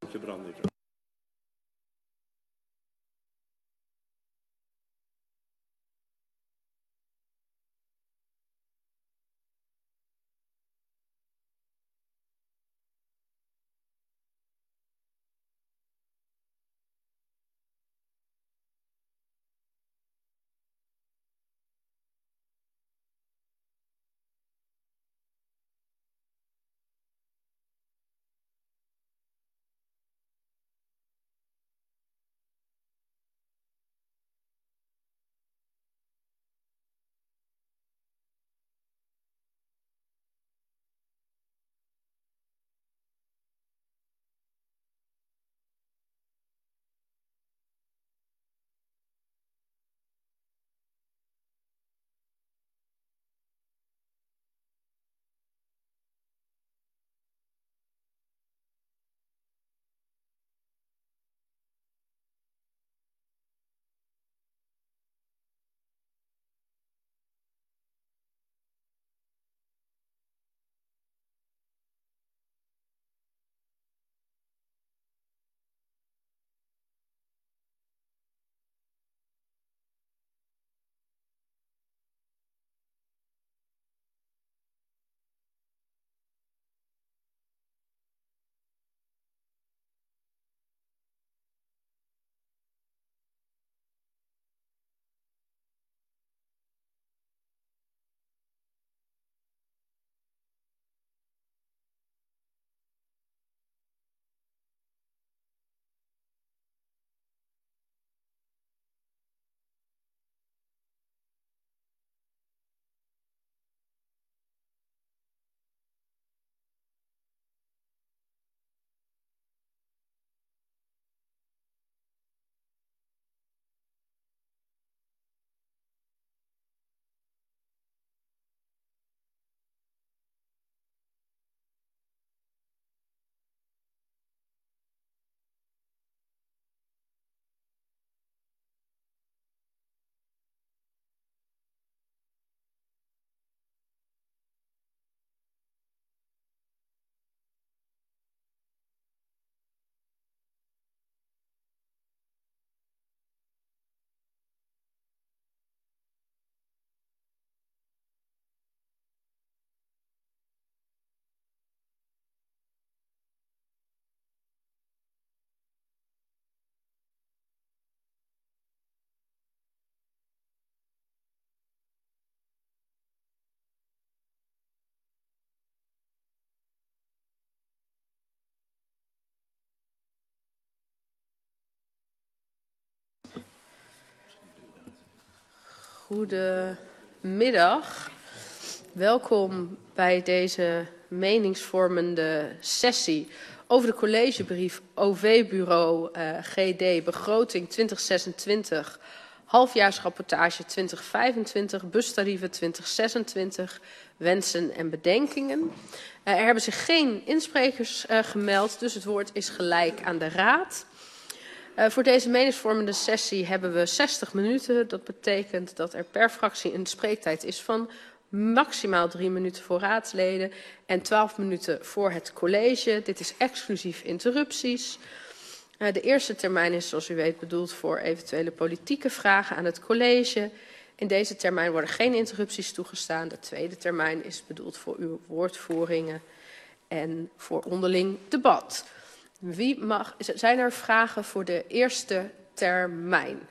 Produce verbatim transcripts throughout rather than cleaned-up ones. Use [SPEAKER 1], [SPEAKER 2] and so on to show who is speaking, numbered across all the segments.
[SPEAKER 1] lampje branden.
[SPEAKER 2] Goedemiddag. Welkom bij deze meningsvormende sessie over de collegebrief O V-bureau uh, G D begroting twintig zesentwintig, halfjaarsrapportage twintig vijfentwintig, bustarieven twintig zesentwintig, wensen en bedenkingen. Uh, er hebben zich geen insprekers uh, gemeld, dus het woord is gelijk aan de Raad. Uh, voor deze meningsvormende sessie hebben we zestig minuten. Dat betekent dat er per fractie een spreektijd is van maximaal drie minuten voor raadsleden en twaalf minuten voor het college. Dit is exclusief interrupties. Uh, de eerste termijn is, zoals u weet, bedoeld voor eventuele politieke vragen aan het college. In deze termijn worden geen interrupties toegestaan. De tweede termijn is bedoeld voor uw woordvoeringen en voor onderling debat. Wie mag, zijn er vragen voor de eerste termijn?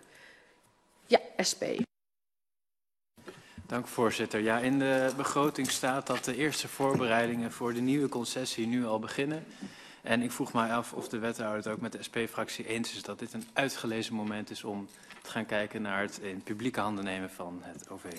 [SPEAKER 2] Ja, S P.
[SPEAKER 3] Dank u, voorzitter. Ja, in de begroting staat dat de eerste voorbereidingen voor de nieuwe concessie nu al beginnen. En ik vroeg mij af of de wethouder het ook met de S P-fractie eens is dat dit een uitgelezen moment is om te gaan kijken naar het in publieke handen nemen van het O V.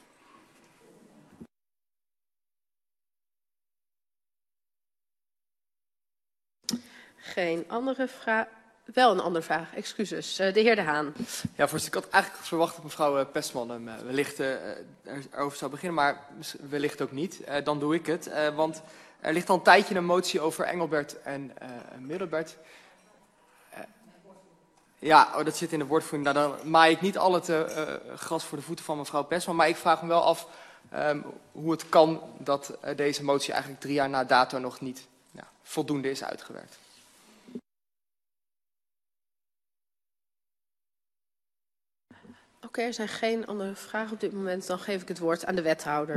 [SPEAKER 2] Geen andere vraag. Wel een andere vraag, excuses. De heer De Haan.
[SPEAKER 4] Ja, voorzitter, ik had eigenlijk verwacht dat mevrouw Pestman hem uh, wellicht uh, erover zou beginnen, maar wellicht ook niet. Uh, dan doe ik het, uh, want er ligt al een tijdje een motie over Engelbert en uh, Middelbert. Uh, ja, oh, dat zit in de woordvoering. Nou, dan maai ik niet al het uh, gras voor de voeten van mevrouw Pestman, maar ik vraag me wel af um, hoe het kan dat uh, deze motie eigenlijk drie jaar na dato nog niet ja, voldoende is uitgewerkt.
[SPEAKER 2] Oké, okay, er zijn geen andere vragen op dit moment. Dan geef ik het woord aan de wethouder.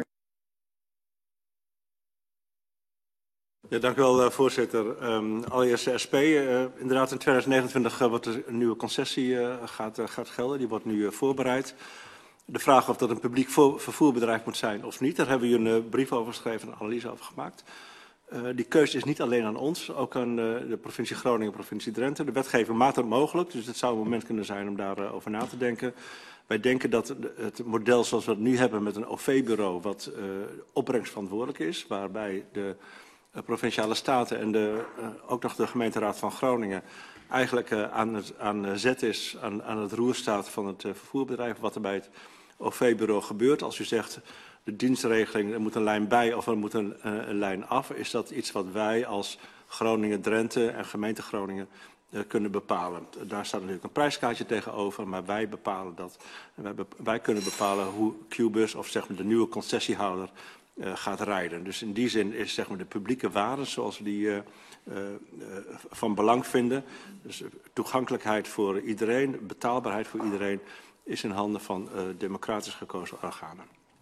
[SPEAKER 1] Ja, dank u wel, uh, voorzitter. Um, allereerst de S P. Uh, inderdaad, in twintig negenentwintig uh, wordt er een nieuwe concessie uh, gaat, uh, gaat gelden. Die wordt nu uh, voorbereid. De vraag of dat een publiek vervoerbedrijf moet zijn of niet, daar hebben we een uh, brief over geschreven en een analyse over gemaakt. Uh, die keuze is niet alleen aan ons, ook aan uh, de provincie Groningen en provincie Drenthe. De wetgever maakt het mogelijk, dus het zou een moment kunnen zijn om daarover uh, over na te denken. Wij denken dat het model zoals we het nu hebben met een O V-bureau, wat uh, opbrengstverantwoordelijk is, waarbij de uh, provinciale staten en de, uh, ook nog de gemeenteraad van Groningen eigenlijk uh, aan, het, aan zet is, aan, aan het roer staat van het uh, vervoerbedrijf, wat er bij het O V-bureau gebeurt. Als u zegt de dienstregeling, er moet een lijn bij of er moet een, uh, een lijn af, is dat iets wat wij als Groningen, Drenthe en gemeente Groningen uh, kunnen bepalen. Daar staat natuurlijk een prijskaartje tegenover, maar wij bepalen dat. Wij, be wij kunnen bepalen hoe Qbus of zeg maar de nieuwe concessiehouder uh, gaat rijden. Dus in die zin is zeg maar de publieke waarde zoals we die uh, uh, uh, van belang vinden. Dus toegankelijkheid voor iedereen, betaalbaarheid voor iedereen, is in handen van uh, democratisch gekozen organen.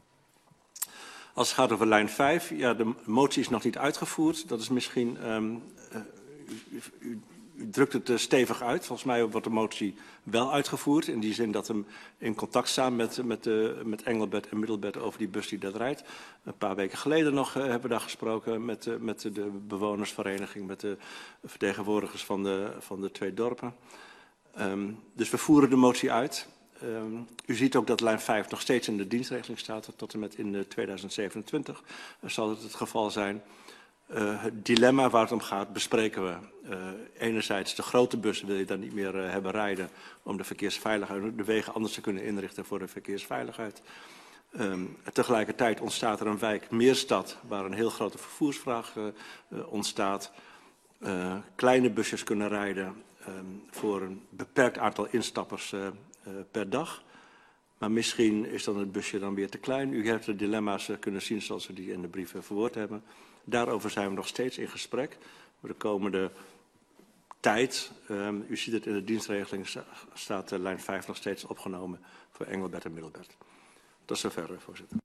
[SPEAKER 1] Als het gaat over lijn vijf, ja, de motie is nog niet uitgevoerd. Dat is misschien, um, uh, u, u, u drukt het uh, stevig uit. Volgens mij wordt de motie wel uitgevoerd. In die zin dat we in contact staan met, met, uh, met Engelbert en Middelbert over die bus die dat rijdt. Een paar weken geleden nog uh, hebben we daar gesproken met, uh, met de bewonersvereniging, met de vertegenwoordigers van de, van de twee dorpen. Um, dus we voeren de motie uit. Um, u ziet ook dat lijn vijf nog steeds in de dienstregeling staat. Tot en met in uh, tweeduizend zevenentwintig uh, zal het het geval zijn. Uh, het dilemma waar het om gaat bespreken we. Uh, enerzijds de grote bussen wil je dan niet meer uh, hebben rijden om de verkeersveiligheid, de wegen anders te kunnen inrichten voor de verkeersveiligheid. Um, tegelijkertijd ontstaat er een wijk Meerstad waar een heel grote vervoersvraag uh, uh, ontstaat. Uh, kleine busjes kunnen rijden um, voor een beperkt aantal instappers uh, Uh, per dag. Maar misschien is dan het busje dan weer te klein. U hebt de dilemma's uh, kunnen zien zoals we die in de brief uh, verwoord hebben. Daarover zijn we nog steeds in gesprek. Voor de komende tijd, um, u ziet het in de dienstregeling, staat uh, lijn vijf nog steeds opgenomen voor Engelbert en Middelbert. Tot zover, uh, voorzitter.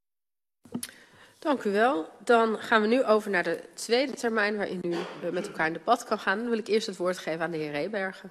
[SPEAKER 2] Dank u wel. Dan gaan we nu over naar de tweede termijn waarin u uh, met elkaar in debat kan gaan. Dan wil ik eerst het woord geven aan de heer Rebergen.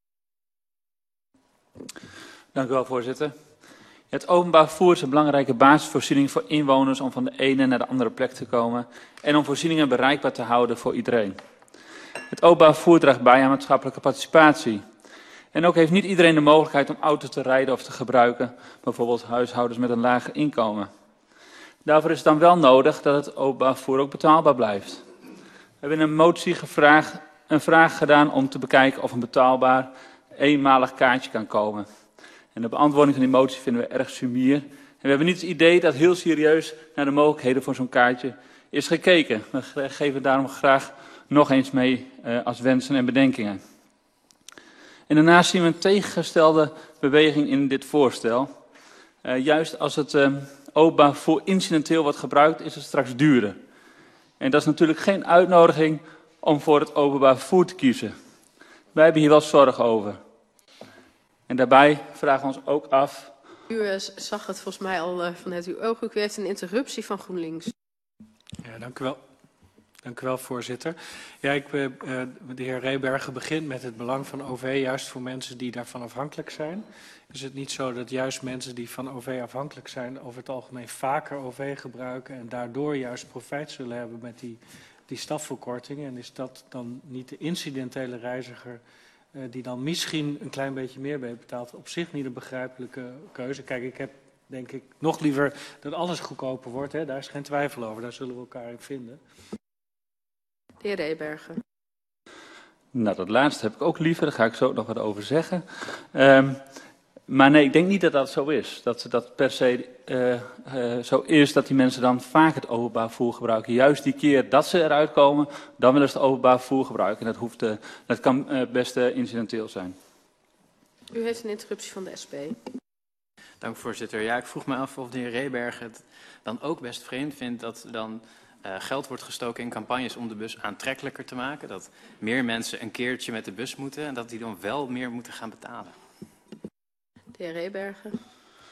[SPEAKER 5] Dank u wel, voorzitter. Het openbaar vervoer is een belangrijke basisvoorziening voor inwoners om van de ene naar de andere plek te komen en om voorzieningen bereikbaar te houden voor iedereen. Het openbaar vervoer draagt bij aan maatschappelijke participatie. En ook heeft niet iedereen de mogelijkheid om auto te rijden of te gebruiken, bijvoorbeeld huishoudens met een lager inkomen. Daarvoor is het dan wel nodig dat het openbaar vervoer ook betaalbaar blijft. We hebben in een motie gevraagd, een vraag gedaan om te bekijken of een betaalbaar eenmalig kaartje kan komen. En de beantwoording van die motie vinden we erg sumier. En we hebben niet het idee dat heel serieus naar de mogelijkheden voor zo'n kaartje is gekeken. We geven daarom graag nog eens mee uh, als wensen en bedenkingen. En daarnaast zien we een tegengestelde beweging in dit voorstel. Uh, juist als het uh, openbaar vervoer incidenteel wordt gebruikt, is het straks duurder. En dat is natuurlijk geen uitnodiging om voor het openbaar vervoer te kiezen. Wij hebben hier wel zorg over. En daarbij vragen we ons ook af.
[SPEAKER 2] U uh, zag het volgens mij al uh, vanuit uw ooghoek. U heeft een interruptie van GroenLinks.
[SPEAKER 3] Ja, dank u wel. Dank u wel, voorzitter. Ja, ik, uh, de heer Rebergen begint met het belang van O V juist voor mensen die daarvan afhankelijk zijn. Is het niet zo dat juist mensen die van O V afhankelijk zijn over het algemeen vaker O V gebruiken en daardoor juist profijt zullen hebben met die, die stapverkortingen? En is dat dan niet de incidentele reiziger uh, die dan misschien een klein beetje meer betaalt? Op zich niet een begrijpelijke keuze. Kijk, ik heb denk ik nog liever dat alles goedkoper wordt. Hè? Daar is geen twijfel over. Daar zullen we elkaar in vinden.
[SPEAKER 2] De heer Rebergen.
[SPEAKER 5] Nou, dat laatste heb ik ook liever. Daar ga ik zo ook nog wat over zeggen. Um, maar nee, ik denk niet dat dat zo is. Dat dat per se uh, uh, zo is dat die mensen dan vaak het openbaar vervoer gebruiken. Juist die keer dat ze eruit komen, dan willen ze het openbaar vervoer gebruiken. En dat, hoeft, uh, dat kan uh, best uh, incidenteel zijn.
[SPEAKER 2] U heeft een interruptie van de S P.
[SPEAKER 3] Dank voorzitter. Ja, ik vroeg me af of de heer Rebergen het dan ook best vreemd vindt dat dan uh, geld wordt gestoken in campagnes om de bus aantrekkelijker te maken. Dat meer mensen een keertje met de bus moeten en dat die dan wel meer moeten gaan betalen.
[SPEAKER 2] De heer Rebergen.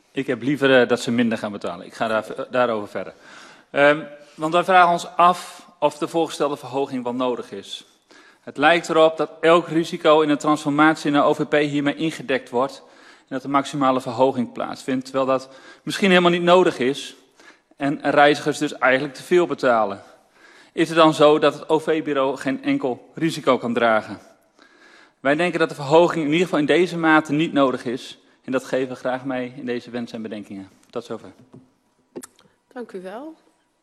[SPEAKER 5] Ik heb liever uh, dat ze minder gaan betalen. Ik ga daar, uh, daarover verder. Um, want wij vragen ons af of de voorgestelde verhoging wel nodig is. Het lijkt erop dat elk risico in de transformatie naar O V P hiermee ingedekt wordt en dat de maximale verhoging plaatsvindt, terwijl dat misschien helemaal niet nodig is en reizigers dus eigenlijk te veel betalen. Is het dan zo dat het O V-bureau geen enkel risico kan dragen? Wij denken dat de verhoging in ieder geval in deze mate niet nodig is en dat geven we graag mee in deze wensen en bedenkingen. Tot zover.
[SPEAKER 2] Dank u wel.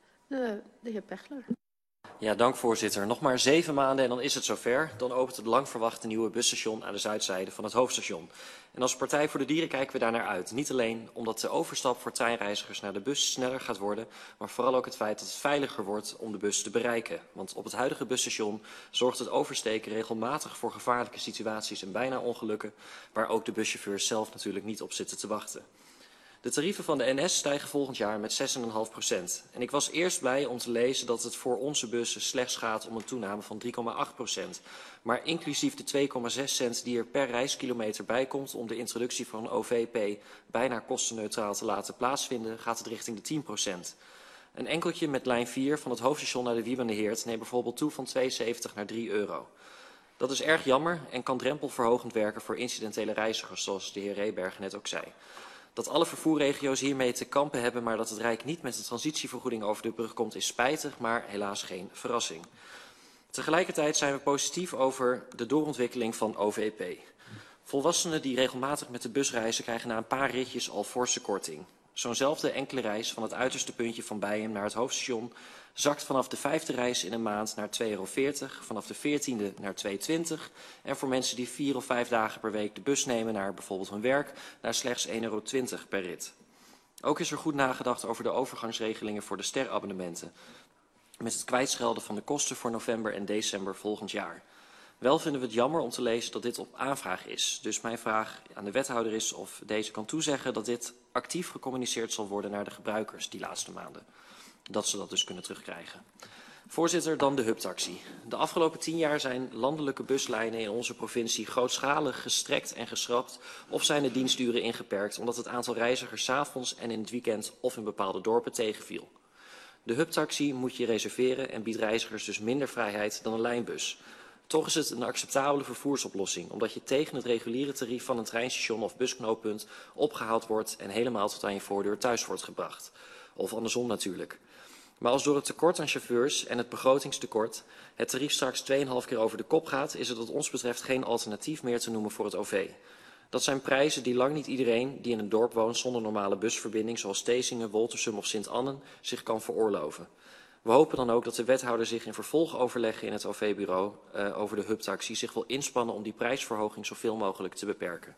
[SPEAKER 2] De, de heer Pechler.
[SPEAKER 6] Ja, dank voorzitter. Nog maar zeven maanden en dan is het zover. Dan opent het lang verwachte nieuwe busstation aan de zuidzijde van het hoofdstation. En als Partij voor de Dieren kijken we daar naar uit. Niet alleen omdat de overstap voor treinreizigers naar de bus sneller gaat worden, maar vooral ook het feit dat het veiliger wordt om de bus te bereiken. Want op het huidige busstation zorgt het oversteken regelmatig voor gevaarlijke situaties en bijna ongelukken, waar ook de buschauffeurs zelf natuurlijk niet op zitten te wachten. De tarieven van de N S stijgen volgend jaar met zes komma vijf procent. En ik was eerst blij om te lezen dat het voor onze bussen slechts gaat om een toename van drie komma acht procent. Maar inclusief de twee komma zes cent die er per reiskilometer bij komt om de introductie van O V P bijna kostenneutraal te laten plaatsvinden, gaat het richting de tien procent. Een enkeltje met lijn vier van het hoofdstation naar de Wiebendeheert neemt bijvoorbeeld toe van twee komma zeventig naar drie euro. Dat is erg jammer en kan drempelverhogend werken voor incidentele reizigers, zoals de heer Reberg net ook zei. Dat alle vervoerregio's hiermee te kampen hebben, maar dat het Rijk niet met een transitievergoeding over de brug komt, is spijtig, maar helaas geen verrassing. Tegelijkertijd zijn we positief over de doorontwikkeling van O V P. Volwassenen die regelmatig met de bus reizen krijgen na een paar ritjes al forse korting. Zo'nzelfde enkele reis van het uiterste puntje van Bijen naar het hoofdstation zakt vanaf de vijfde reis in een maand naar twee euro veertig, vanaf de veertiende naar twee euro twintig en voor mensen die vier of vijf dagen per week de bus nemen naar bijvoorbeeld hun werk, naar slechts één euro twintig per rit. Ook is er goed nagedacht over de overgangsregelingen voor de sterabonnementen, met het kwijtschelden van de kosten voor november en december volgend jaar. Wel vinden we het jammer om te lezen dat dit op aanvraag is. Dus mijn vraag aan de wethouder is of deze kan toezeggen dat dit actief gecommuniceerd zal worden naar de gebruikers die laatste maanden. Dat ze dat dus kunnen terugkrijgen. Voorzitter, dan de hubtaxi. De afgelopen tien jaar zijn landelijke buslijnen in onze provincie grootschalig gestrekt en geschrapt of zijn de diensturen ingeperkt omdat het aantal reizigers 's avonds en in het weekend of in bepaalde dorpen tegenviel. De hubtaxi moet je reserveren en biedt reizigers dus minder vrijheid dan een lijnbus. Toch is het een acceptabele vervoersoplossing, omdat je tegen het reguliere tarief van een treinstation of busknooppunt opgehaald wordt en helemaal tot aan je voordeur thuis wordt gebracht. Of andersom natuurlijk. Maar als door het tekort aan chauffeurs en het begrotingstekort het tarief straks twee komma vijf keer over de kop gaat, is het wat ons betreft geen alternatief meer te noemen voor het O V. Dat zijn prijzen die lang niet iedereen die in een dorp woont zonder normale busverbinding, zoals Thesinge, Woltersum of Sint-Annen, zich kan veroorloven. We hopen dan ook dat de wethouder zich in vervolgoverleggen in het O V-bureau uh, over de hubtaxi zich wil inspannen om die prijsverhoging zoveel mogelijk te beperken.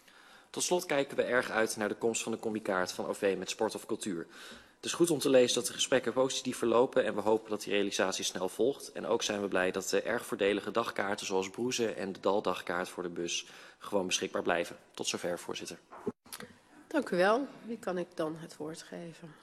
[SPEAKER 6] Tot slot kijken we erg uit naar de komst van de combi-kaart van O V met sport of cultuur. Het is goed om te lezen dat de gesprekken positief verlopen en we hopen dat die realisatie snel volgt. En ook zijn we blij dat de erg voordelige dagkaarten zoals Broeze en de Daldagkaart voor de bus gewoon beschikbaar blijven. Tot zover, voorzitter.
[SPEAKER 2] Dank u wel. Wie kan ik dan het woord geven?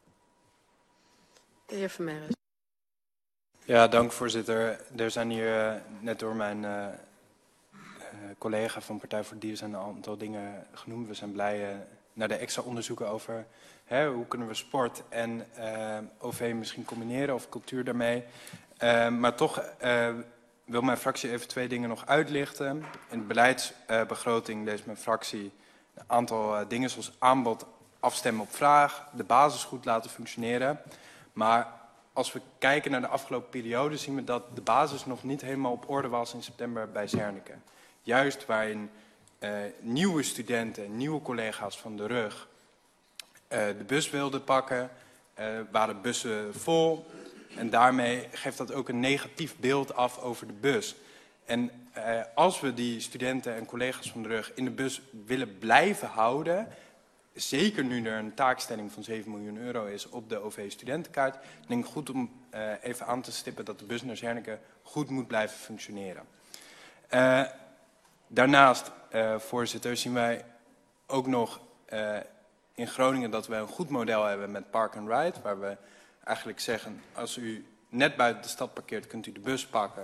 [SPEAKER 2] De heer Vermeres.
[SPEAKER 7] Ja, dank voorzitter. Er zijn hier uh, net door mijn uh, uh, collega van Partij voor de Dieren zijn een aantal dingen genoemd. We zijn blij uh, naar de extra onderzoeken over hè, hoe kunnen we sport en uh, O V misschien combineren of cultuur daarmee. Uh, maar toch uh, wil mijn fractie even twee dingen nog uitlichten. In de beleidsbegroting leest mijn fractie een aantal uh, dingen zoals aanbod, afstemmen op vraag, de basis goed laten functioneren. Maar als we kijken naar de afgelopen periode zien we dat de basis nog niet helemaal op orde was in september bij Zernike. Juist waarin uh, nieuwe studenten, nieuwe collega's van de rug uh, de bus wilden pakken, uh, waren bussen vol. En daarmee geeft dat ook een negatief beeld af over de bus. En uh, als we die studenten en collega's van de rug in de bus willen blijven houden, zeker nu er een taakstelling van zeven miljoen euro is op de O V-studentenkaart, denk ik goed om uh, even aan te stippen dat de bus naar Zernike goed moet blijven functioneren. Uh, daarnaast, uh, voorzitter, zien wij ook nog uh, in Groningen dat we een goed model hebben met Park and Ride, waar we eigenlijk zeggen, als u net buiten de stad parkeert, kunt u de bus pakken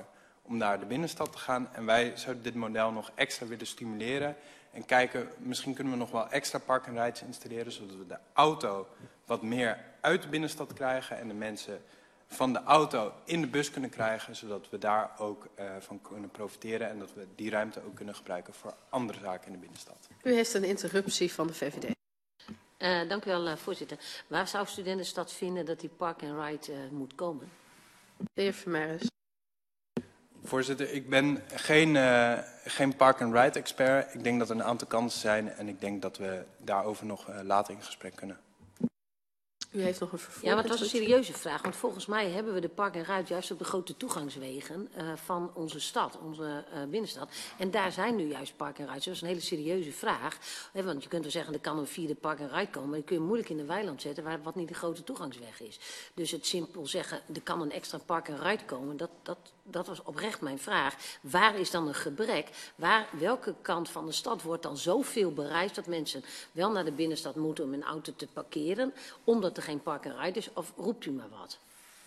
[SPEAKER 7] om naar de binnenstad te gaan. En wij zouden dit model nog extra willen stimuleren. En kijken, misschien kunnen we nog wel extra park en rides installeren, zodat we de auto wat meer uit de binnenstad krijgen en de mensen van de auto in de bus kunnen krijgen, zodat we daar ook uh, van kunnen profiteren en dat we die ruimte ook kunnen gebruiken voor andere zaken in de binnenstad.
[SPEAKER 2] U heeft een interruptie van de V V D.
[SPEAKER 8] Uh, dank u wel, uh, voorzitter. Waar zou Studentenstad vinden dat die park and ride uh, moet komen?
[SPEAKER 2] De heer Vermeres.
[SPEAKER 7] Voorzitter, ik ben geen, uh, geen park and ride expert. Ik denk dat er een aantal kansen zijn en ik denk dat we daarover nog uh, later in gesprek kunnen.
[SPEAKER 2] U heeft nog een vervolg.
[SPEAKER 8] Ja, maar het was een serieuze vraag. Want volgens mij hebben we de park en ride juist op de grote toegangswegen uh, van onze stad, onze uh, binnenstad. En daar zijn nu juist park en rides. Dus dat is een hele serieuze vraag. He, want je kunt wel zeggen, er kan een vierde park en ride komen. Maar die kun je moeilijk in de weiland zetten, waar, wat niet de grote toegangsweg is. Dus het simpel zeggen, er kan een extra park en ride komen, dat, dat, dat was oprecht mijn vraag. Waar is dan een gebrek? Waar, welke kant van de stad wordt dan zoveel bereisd dat mensen wel naar de binnenstad moeten om hun auto te parkeren, omdat er geen park en ride is, of roept u maar wat?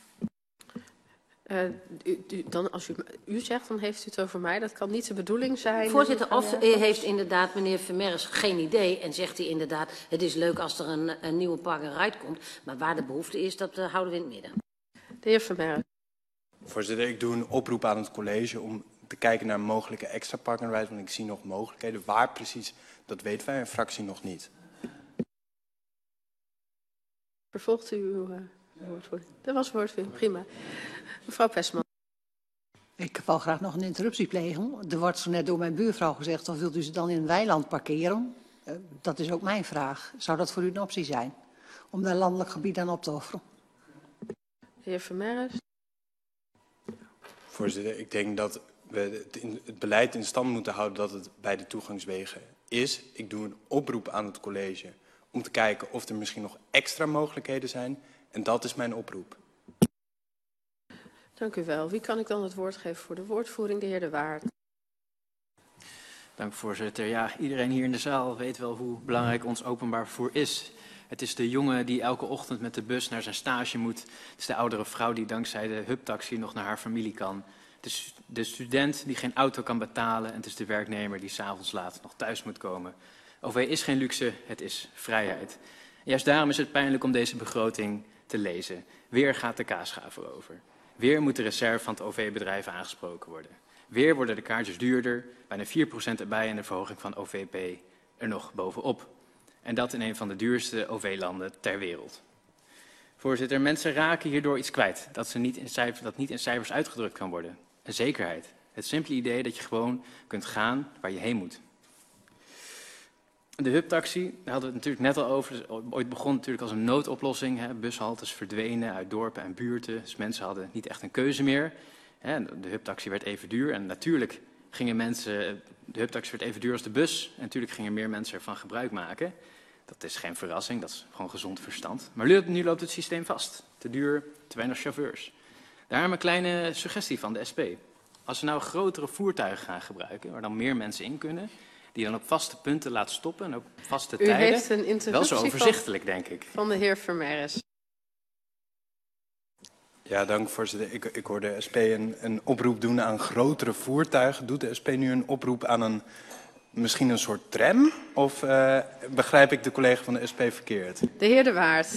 [SPEAKER 2] Uh, u, u, dan als u, u zegt, dan heeft u het over mij. Dat kan niet de bedoeling zijn.
[SPEAKER 8] Voorzitter, of uh, heeft inderdaad meneer Vermeres geen idee en zegt hij inderdaad, het is leuk als er een, een nieuwe park en ride komt, maar waar de behoefte is, dat uh, houden we in het midden.
[SPEAKER 2] De heer Vermeres.
[SPEAKER 7] Voorzitter, ik doe een oproep aan het college om te kijken naar mogelijke extra park en ride, want ik zie nog mogelijkheden. Waar precies, dat weten wij in fractie nog niet.
[SPEAKER 2] Vervolgt u uw uh, woordvoering? Dat was woordvoering, prima. Mevrouw Pesman.
[SPEAKER 9] Ik wil graag nog een interruptie plegen. Er wordt zo net door mijn buurvrouw gezegd, of wilt u ze dan in een weiland parkeren? Uh, dat is ook mijn vraag. Zou dat voor u een optie zijn? Om daar landelijk gebied aan op te offeren?
[SPEAKER 2] De heer Vermeres.
[SPEAKER 7] Voorzitter, ik denk dat we het, in, het beleid in stand moeten houden dat het bij de toegangswegen is. Ik doe een oproep aan het college om te kijken of er misschien nog extra mogelijkheden zijn. En dat is mijn oproep.
[SPEAKER 2] Dank u wel. Wie kan ik dan het woord geven voor de woordvoering? De heer De Waard.
[SPEAKER 3] Dank voorzitter. Ja, iedereen hier in de zaal weet wel hoe belangrijk ons openbaar vervoer is. Het is de jongen die elke ochtend met de bus naar zijn stage moet. Het is de oudere vrouw die dankzij de hubtaxi nog naar haar familie kan. Het is de student die geen auto kan betalen. En het is de werknemer die 's avonds laat nog thuis moet komen. O V is geen luxe, het is vrijheid. En juist daarom is het pijnlijk om deze begroting te lezen. Weer gaat de kaasschaaf over. Weer moet de reserve van het O V-bedrijf aangesproken worden. Weer worden de kaartjes duurder, bijna vier procent erbij en de verhoging van O V P er nog bovenop. En dat in een van de duurste O V-landen ter wereld. Voorzitter, mensen raken hierdoor iets kwijt dat, ze niet in cijfers, dat niet in cijfers uitgedrukt kan worden. Een zekerheid. Het simpele idee dat je gewoon kunt gaan waar je heen moet. De hubtaxi, daar hadden we het natuurlijk net al over. Ooit begon natuurlijk als een noodoplossing. Hè. Bushaltes verdwenen uit dorpen en buurten. Dus mensen hadden niet echt een keuze meer. Hè. De hubtaxi werd even duur. En natuurlijk gingen mensen, de hubtaxi werd even duur als de bus. En natuurlijk gingen meer mensen ervan gebruik maken. Dat is geen verrassing, dat is gewoon gezond verstand. Maar nu loopt het systeem vast. Te duur, te weinig chauffeurs. Daarom een kleine suggestie van de S P. Als we nou grotere voertuigen gaan gebruiken, waar dan meer mensen in kunnen, die dan op vaste punten laat stoppen en op vaste
[SPEAKER 2] U
[SPEAKER 3] tijden.
[SPEAKER 2] Heeft een interruptie
[SPEAKER 3] wel zo overzichtelijk,
[SPEAKER 2] van,
[SPEAKER 3] denk ik.
[SPEAKER 2] Van de heer Vermeres.
[SPEAKER 7] Ja, dank voorzitter. Ik, ik hoor de S P een, een oproep doen aan grotere voertuigen. Doet de S P nu een oproep aan een, misschien een soort tram? Of uh, begrijp ik de collega van de S P verkeerd?
[SPEAKER 2] De heer De Waard.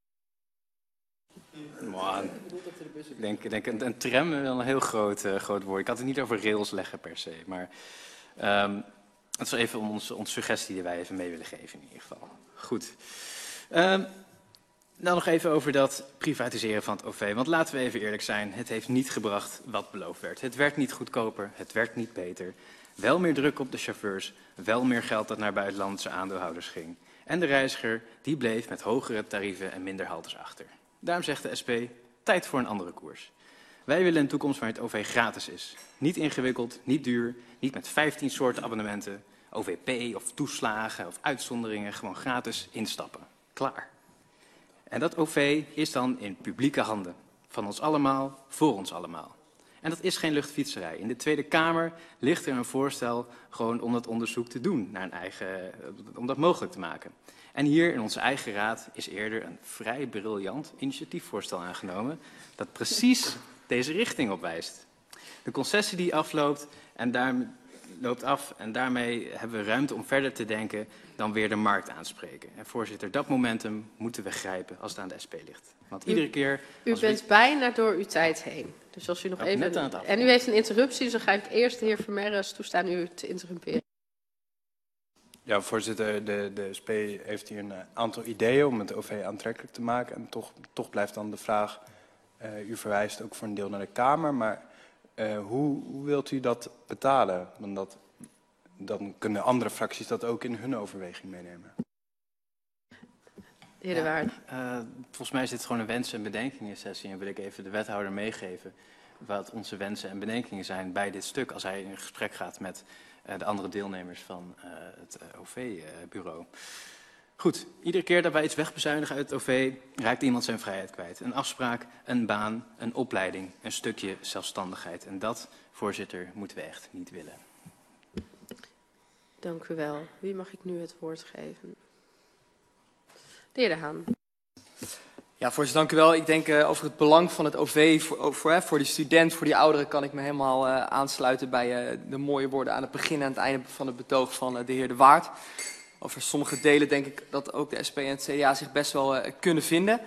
[SPEAKER 3] Man. Ik denk, ik denk een, een tram is wel een heel groot, uh, groot woord. Ik had het niet over rails leggen per se, maar um, dat is even onze, onze suggestie die wij even mee willen geven in ieder geval. Goed. Um, dan nog even over dat privatiseren van het O V. Want laten we even eerlijk zijn, het heeft niet gebracht wat beloofd werd. Het werd niet goedkoper, het werd niet beter. Wel meer druk op de chauffeurs, wel meer geld dat naar buitenlandse aandeelhouders ging. En de reiziger, die bleef met hogere tarieven en minder haltes achter. Daarom zegt de S P, tijd voor een andere koers. Wij willen een toekomst waar het O V gratis is. Niet ingewikkeld, niet duur, niet met vijftien soorten abonnementen. O V P of toeslagen of uitzonderingen, gewoon gratis instappen. Klaar. En dat O V is dan in publieke handen. Van ons allemaal, voor ons allemaal. En dat is geen luchtfietserij. In de Tweede Kamer ligt er een voorstel gewoon om dat onderzoek te doen, naar een eigen, om dat mogelijk te maken. En hier in onze eigen raad is eerder een vrij briljant initiatiefvoorstel aangenomen dat precies deze richting op wijst. de concessie die afloopt en daar loopt af en daarmee hebben we ruimte om verder te denken dan weer de markt aanspreken. En voorzitter, dat momentum moeten we grijpen als het aan de S P ligt. Want iedere
[SPEAKER 2] u,
[SPEAKER 3] keer...
[SPEAKER 2] U bent we... bijna door uw tijd heen. Dus als u nog
[SPEAKER 3] oh,
[SPEAKER 2] even... En u heeft een interruptie, dus dan ga ik eerst de heer Vermeres toestaan u te interrumperen.
[SPEAKER 7] Ja, voorzitter, de, de S P heeft hier een aantal ideeën om het O V aantrekkelijk te maken. En toch, toch blijft dan de vraag, uh, u verwijst ook voor een deel naar de Kamer, maar uh, hoe, hoe wilt u dat betalen? Want dat, dan kunnen andere fracties dat ook in hun overweging meenemen.
[SPEAKER 2] De heer De Waard.
[SPEAKER 3] Ja, uh, volgens mij is dit gewoon een wensen- en bedenkingen-sessie en wil ik even de wethouder meegeven wat onze wensen en bedenkingen zijn bij dit stuk als hij in gesprek gaat met uh, de andere deelnemers van uh, het uh, O V-bureau. Goed, iedere keer dat wij iets wegbezuinigen uit het O V, raakt iemand zijn vrijheid kwijt. Een afspraak, een baan, een opleiding, een stukje zelfstandigheid. En dat, voorzitter, moeten we echt niet willen. Dank u wel. Wie mag ik nu het woord geven? De heer De Haan.
[SPEAKER 4] Ja, voorzitter, dank u wel. Ik denk uh, over het belang van het O V voor, voor, uh, voor die student, voor die ouderen, kan ik me helemaal uh, aansluiten bij uh, de mooie woorden aan het begin en aan het einde van het betoog van uh, de heer De Waard. Over sommige delen denk ik dat ook de S P en het C D A zich best wel uh, kunnen vinden.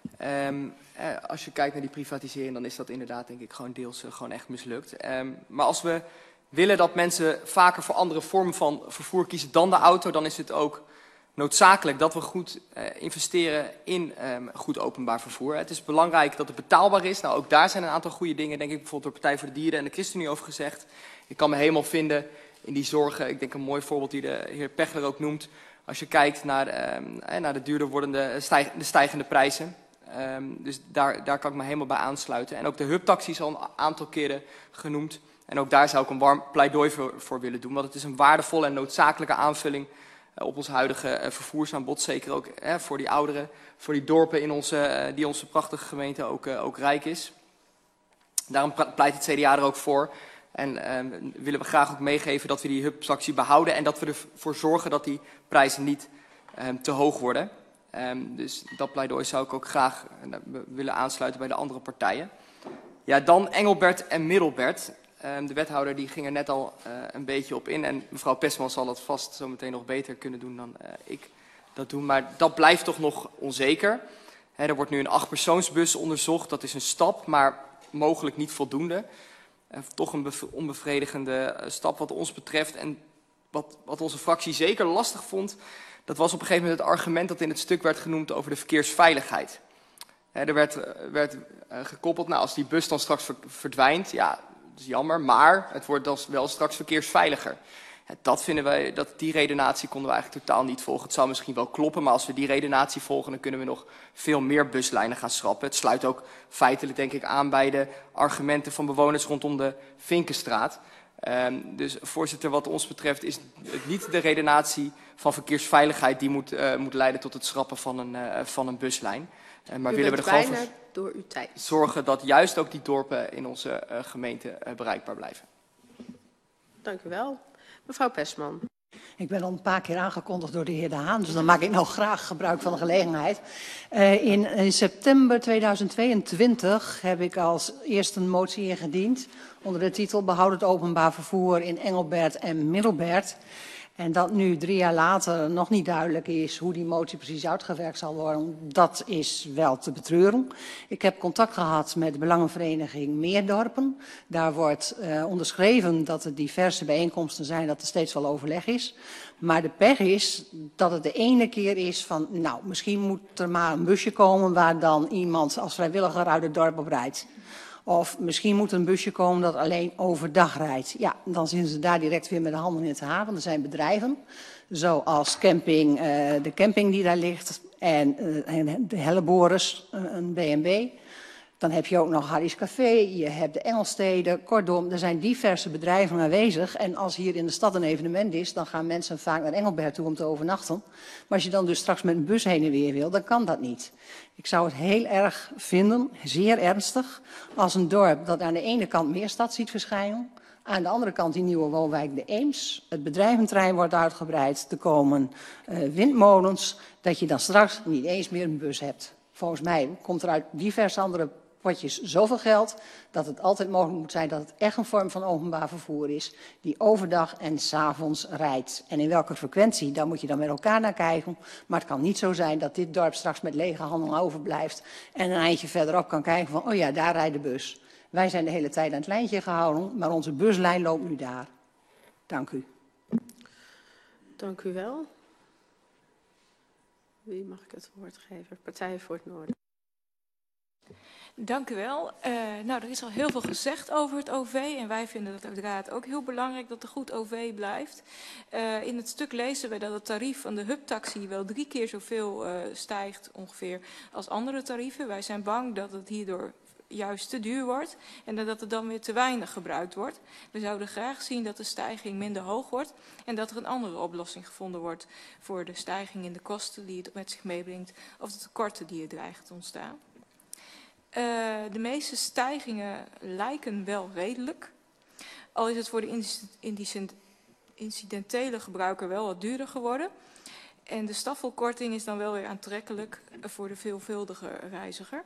[SPEAKER 4] Um, uh, als je kijkt naar die privatisering, dan is dat inderdaad denk ik gewoon deels uh, gewoon echt mislukt. Um, maar als we willen dat mensen vaker voor andere vormen van vervoer kiezen dan de auto, dan is het ook noodzakelijk dat we goed uh, investeren in um, goed openbaar vervoer. Het is belangrijk dat het betaalbaar is. Nou, ook daar zijn een aantal goede dingen, denk ik, bijvoorbeeld door Partij voor de Dieren en de ChristenUnie over gezegd. Ik kan me helemaal vinden in die zorgen. Ik denk een mooi voorbeeld die de heer Pechler ook noemt. Als je kijkt naar, um, naar de duurder wordende, stijg, de stijgende prijzen. Um, dus daar, daar kan ik me helemaal bij aansluiten. En ook de hubtaxi is al een aantal keren genoemd. En ook daar zou ik een warm pleidooi voor, voor willen doen. Want het is een waardevolle en noodzakelijke aanvulling op ons huidige uh, vervoersaanbod. Zeker ook uh, voor die ouderen, voor die dorpen in onze, uh, die onze prachtige gemeente ook, uh, ook rijk is. Daarom pleit het C D A er ook voor. En um, willen we graag ook meegeven dat we die hubtaxi behouden en dat we ervoor zorgen dat die prijzen niet um, te hoog worden. Um, dus dat pleidooi zou ik ook graag uh, willen aansluiten bij de andere partijen. Ja, dan Engelbert en Middelbert. Um, de wethouder die ging er net al uh, een beetje op in en mevrouw Pesman zal dat vast zo meteen nog beter kunnen doen dan uh, ik dat doe. Maar dat blijft toch nog onzeker. He, er wordt nu een achtpersoonsbus onderzocht, dat is een stap, maar mogelijk niet voldoende. Uh, toch een onbevredigende uh, stap wat ons betreft. En wat, wat onze fractie zeker lastig vond, dat was op een gegeven moment het argument dat in het stuk werd genoemd over de verkeersveiligheid. He, er werd, uh, werd uh, gekoppeld, nou als die bus dan straks ver, verdwijnt, ja, dat is jammer, maar het wordt dan wel straks verkeersveiliger. Ja, dat vinden wij, dat, die redenatie konden we eigenlijk totaal niet volgen. Het zou misschien wel kloppen, maar als we die redenatie volgen, dan kunnen we nog veel meer buslijnen gaan schrappen. Het sluit ook feitelijk, denk ik, aan bij de argumenten van bewoners rondom de Vinkenstraat. Um, dus voorzitter, wat ons betreft is het niet de redenatie van verkeersveiligheid die moet, uh, moet leiden tot het schrappen van een, uh, van een buslijn. Uh, maar
[SPEAKER 2] U
[SPEAKER 3] willen we
[SPEAKER 2] bent
[SPEAKER 3] er gewoon
[SPEAKER 2] bijna
[SPEAKER 3] voor
[SPEAKER 2] door uw tijd.
[SPEAKER 3] zorgen dat juist ook die dorpen in onze uh, gemeente uh, bereikbaar blijven.
[SPEAKER 2] Dank u wel. Mevrouw Pesman.
[SPEAKER 9] Ik ben al een paar keer aangekondigd door de heer De Haan, dus dan maak ik nog graag gebruik van de gelegenheid. Uh, in, in september tweeduizend tweeëntwintig heb ik als eerste een motie ingediend onder de titel Behoud het openbaar vervoer in Engelbert en Middelbert. En dat nu drie jaar later nog niet duidelijk is hoe die motie precies uitgewerkt zal worden, dat is wel te betreuren. Ik heb contact gehad met de belangenvereniging Meerdorpen. Daar wordt uh, onderschreven dat er diverse bijeenkomsten zijn, dat er steeds wel overleg is. Maar de pech is dat het de ene keer is van, nou, misschien moet er maar een busje komen waar dan iemand als vrijwilliger uit het dorp op rijdt. Of misschien moet een busje komen dat alleen overdag rijdt. Ja, dan zitten ze daar direct weer met de handen in het haar. Want er zijn bedrijven, zoals camping, uh, de camping die daar ligt en, uh, en de Helleboris, uh, een B en B. Dan heb je ook nog Harry's Café, je hebt de Engelsteden. Kortom, er zijn diverse bedrijven aanwezig. En als hier in de stad een evenement is, dan gaan mensen vaak naar Engelbert toe om te overnachten. Maar als je dan dus straks met een bus heen en weer wil, dan kan dat niet. Ik zou het heel erg vinden, zeer ernstig, als een dorp dat aan de ene kant Meerstad ziet verschijnen, aan de andere kant die nieuwe woonwijk de Eems, het bedrijventerrein wordt uitgebreid, er komen uh, windmolens, dat je dan straks niet eens meer een bus hebt. Volgens mij komt er uit diverse andere potjes zoveel geld dat het altijd mogelijk moet zijn dat het echt een vorm van openbaar vervoer is die overdag en 's avonds rijdt. En in welke frequentie, daar moet je dan met elkaar naar kijken. Maar het kan niet zo zijn dat dit dorp straks met lege handen overblijft en een eindje verderop kan kijken van, oh ja, daar rijdt de bus. Wij zijn de hele tijd aan het lijntje gehouden, maar onze buslijn loopt nu daar. Dank u.
[SPEAKER 2] Dank u wel. Wie mag ik het woord geven? Partij voor het Noorden.
[SPEAKER 10] Dank u wel. Uh, nou, er is al heel veel gezegd over het O V en wij vinden het uiteraard ook heel belangrijk dat er goed O V blijft. Uh, in het stuk lezen we dat het tarief van de hubtaxi wel drie keer zoveel uh, stijgt ongeveer als andere tarieven. Wij zijn bang dat het hierdoor juist te duur wordt en dat er dan weer te weinig gebruikt wordt. We zouden graag zien dat de stijging minder hoog wordt en dat er een andere oplossing gevonden wordt voor de stijging in de kosten die het met zich meebrengt of de tekorten die er dreigen te ontstaan. Uh, de meeste stijgingen lijken wel redelijk, al is het voor de incidentele gebruiker wel wat duurder geworden. En de staffelkorting is dan wel weer aantrekkelijk voor de veelvuldige reiziger.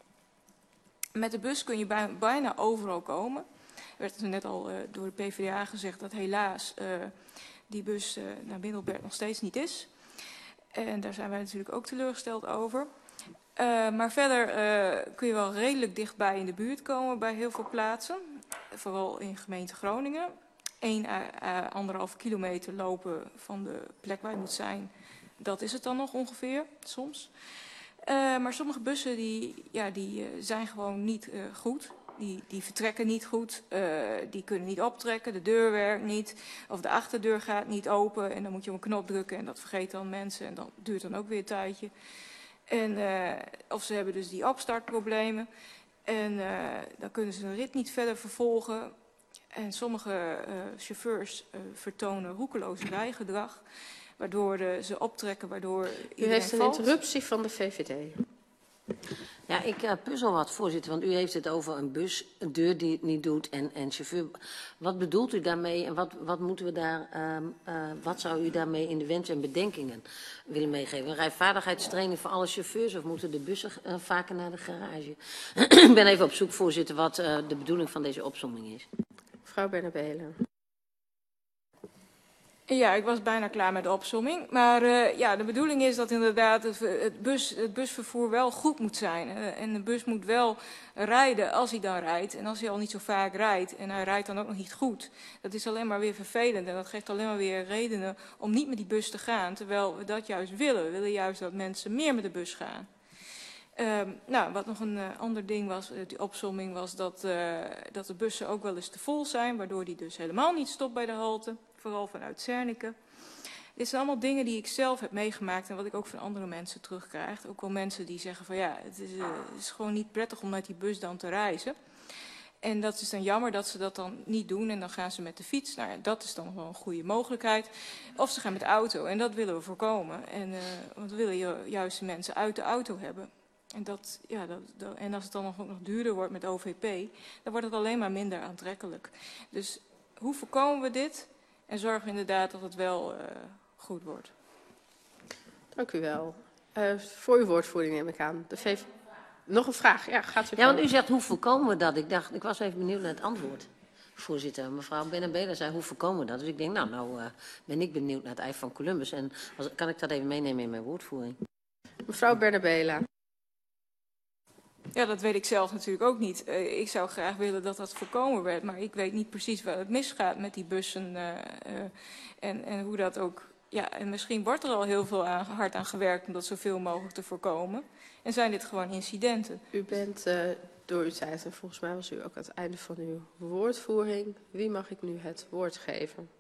[SPEAKER 10] Met de bus kun je bij, bijna overal komen. Er werd net al uh, door de P v d A gezegd dat helaas uh, die bus uh, naar Middelburg nog steeds niet is. En daar zijn wij natuurlijk ook teleurgesteld over. Uh, maar verder uh, kun je wel redelijk dichtbij in de buurt komen bij heel veel plaatsen. Vooral in gemeente Groningen. Eén à anderhalf kilometer lopen van de plek waar je moet zijn. Dat is het dan nog ongeveer, soms. Uh, maar sommige bussen die, ja, die uh, zijn gewoon niet uh, goed. Die, die vertrekken niet goed. Uh, die kunnen niet optrekken. De deur werkt niet. Of de achterdeur gaat niet open. En dan moet je op een knop drukken en dat vergeet dan mensen. En dat duurt dan ook weer een tijdje. En, uh, of ze hebben dus die opstartproblemen. En uh, dan kunnen ze een rit niet verder vervolgen. En sommige uh, chauffeurs uh, vertonen roekeloos rijgedrag. Waardoor uh, ze optrekken, waardoor
[SPEAKER 2] U
[SPEAKER 10] iedereen
[SPEAKER 2] heeft een
[SPEAKER 10] valt.
[SPEAKER 2] interruptie van de V V D.
[SPEAKER 8] Ja, ik uh, puzzel wat, voorzitter, want u heeft het over een bus, een deur die het niet doet en, en chauffeur. Wat bedoelt u daarmee en wat, wat moeten we daar, uh, uh, wat zou u daarmee in de wens en bedenkingen willen meegeven? Een rijvaardigheidstraining voor alle chauffeurs of moeten de bussen uh, vaker naar de garage? Ik ben even op zoek, voorzitter, wat uh, de bedoeling van deze opsomming is.
[SPEAKER 2] Mevrouw Bennebelen.
[SPEAKER 10] Ja, ik was bijna klaar met de opsomming. Maar uh, ja, de bedoeling is dat inderdaad het, het, bus, het busvervoer wel goed moet zijn. Uh, en de bus moet wel rijden als hij dan rijdt. En als hij al niet zo vaak rijdt en hij rijdt dan ook nog niet goed. Dat is alleen maar weer vervelend en dat geeft alleen maar weer redenen om niet met die bus te gaan. Terwijl we dat juist willen. We willen juist dat mensen meer met de bus gaan. Uh, nou, wat nog een uh, ander ding was, uh, die opsomming was dat, uh, dat de bussen ook wel eens te vol zijn. Waardoor die dus helemaal niet stopt bij de halte. Vooral vanuit Zernike. Dit zijn allemaal dingen die ik zelf heb meegemaakt en wat ik ook van andere mensen terugkrijg. Ook wel mensen die zeggen van ja, het is, uh, het is gewoon niet prettig om met die bus dan te reizen. En dat is dan jammer dat ze dat dan niet doen en dan gaan ze met de fiets. Nou ja, dat is dan wel een goede mogelijkheid. Of ze gaan met de auto en dat willen we voorkomen. En, uh, want we willen juist de mensen uit de auto hebben. En, dat, ja, dat, dat, en als het dan nog, nog duurder wordt met O V P, dan wordt het alleen maar minder aantrekkelijk. Dus hoe voorkomen we dit? En zorgen inderdaad dat het wel uh, goed wordt.
[SPEAKER 2] Dank u wel. Uh, voor uw woordvoering neem ik aan. De V V... Nog een vraag? Ja, gaat u
[SPEAKER 8] Ja, want u zegt hoe voorkomen we dat? Ik dacht, ik was even benieuwd naar het antwoord. Voorzitter, mevrouw Bennebelen zei hoe voorkomen we dat? Dus ik denk, nou, nou uh, ben ik benieuwd naar het ei van Columbus. En als, kan ik dat even meenemen in mijn woordvoering?
[SPEAKER 2] Mevrouw Bennebelen.
[SPEAKER 10] Ja, dat weet ik zelf natuurlijk ook niet. Uh, ik zou graag willen dat dat voorkomen werd, maar ik weet niet precies waar het misgaat met die bussen uh, uh, en, en hoe dat ook... Ja, en misschien wordt er al heel veel aan, hard aan gewerkt om dat zoveel mogelijk te voorkomen. En zijn dit gewoon incidenten?
[SPEAKER 2] U bent uh, door uw tijd, en volgens mij was u ook aan het einde van uw woordvoering. Wie mag ik nu het woord geven?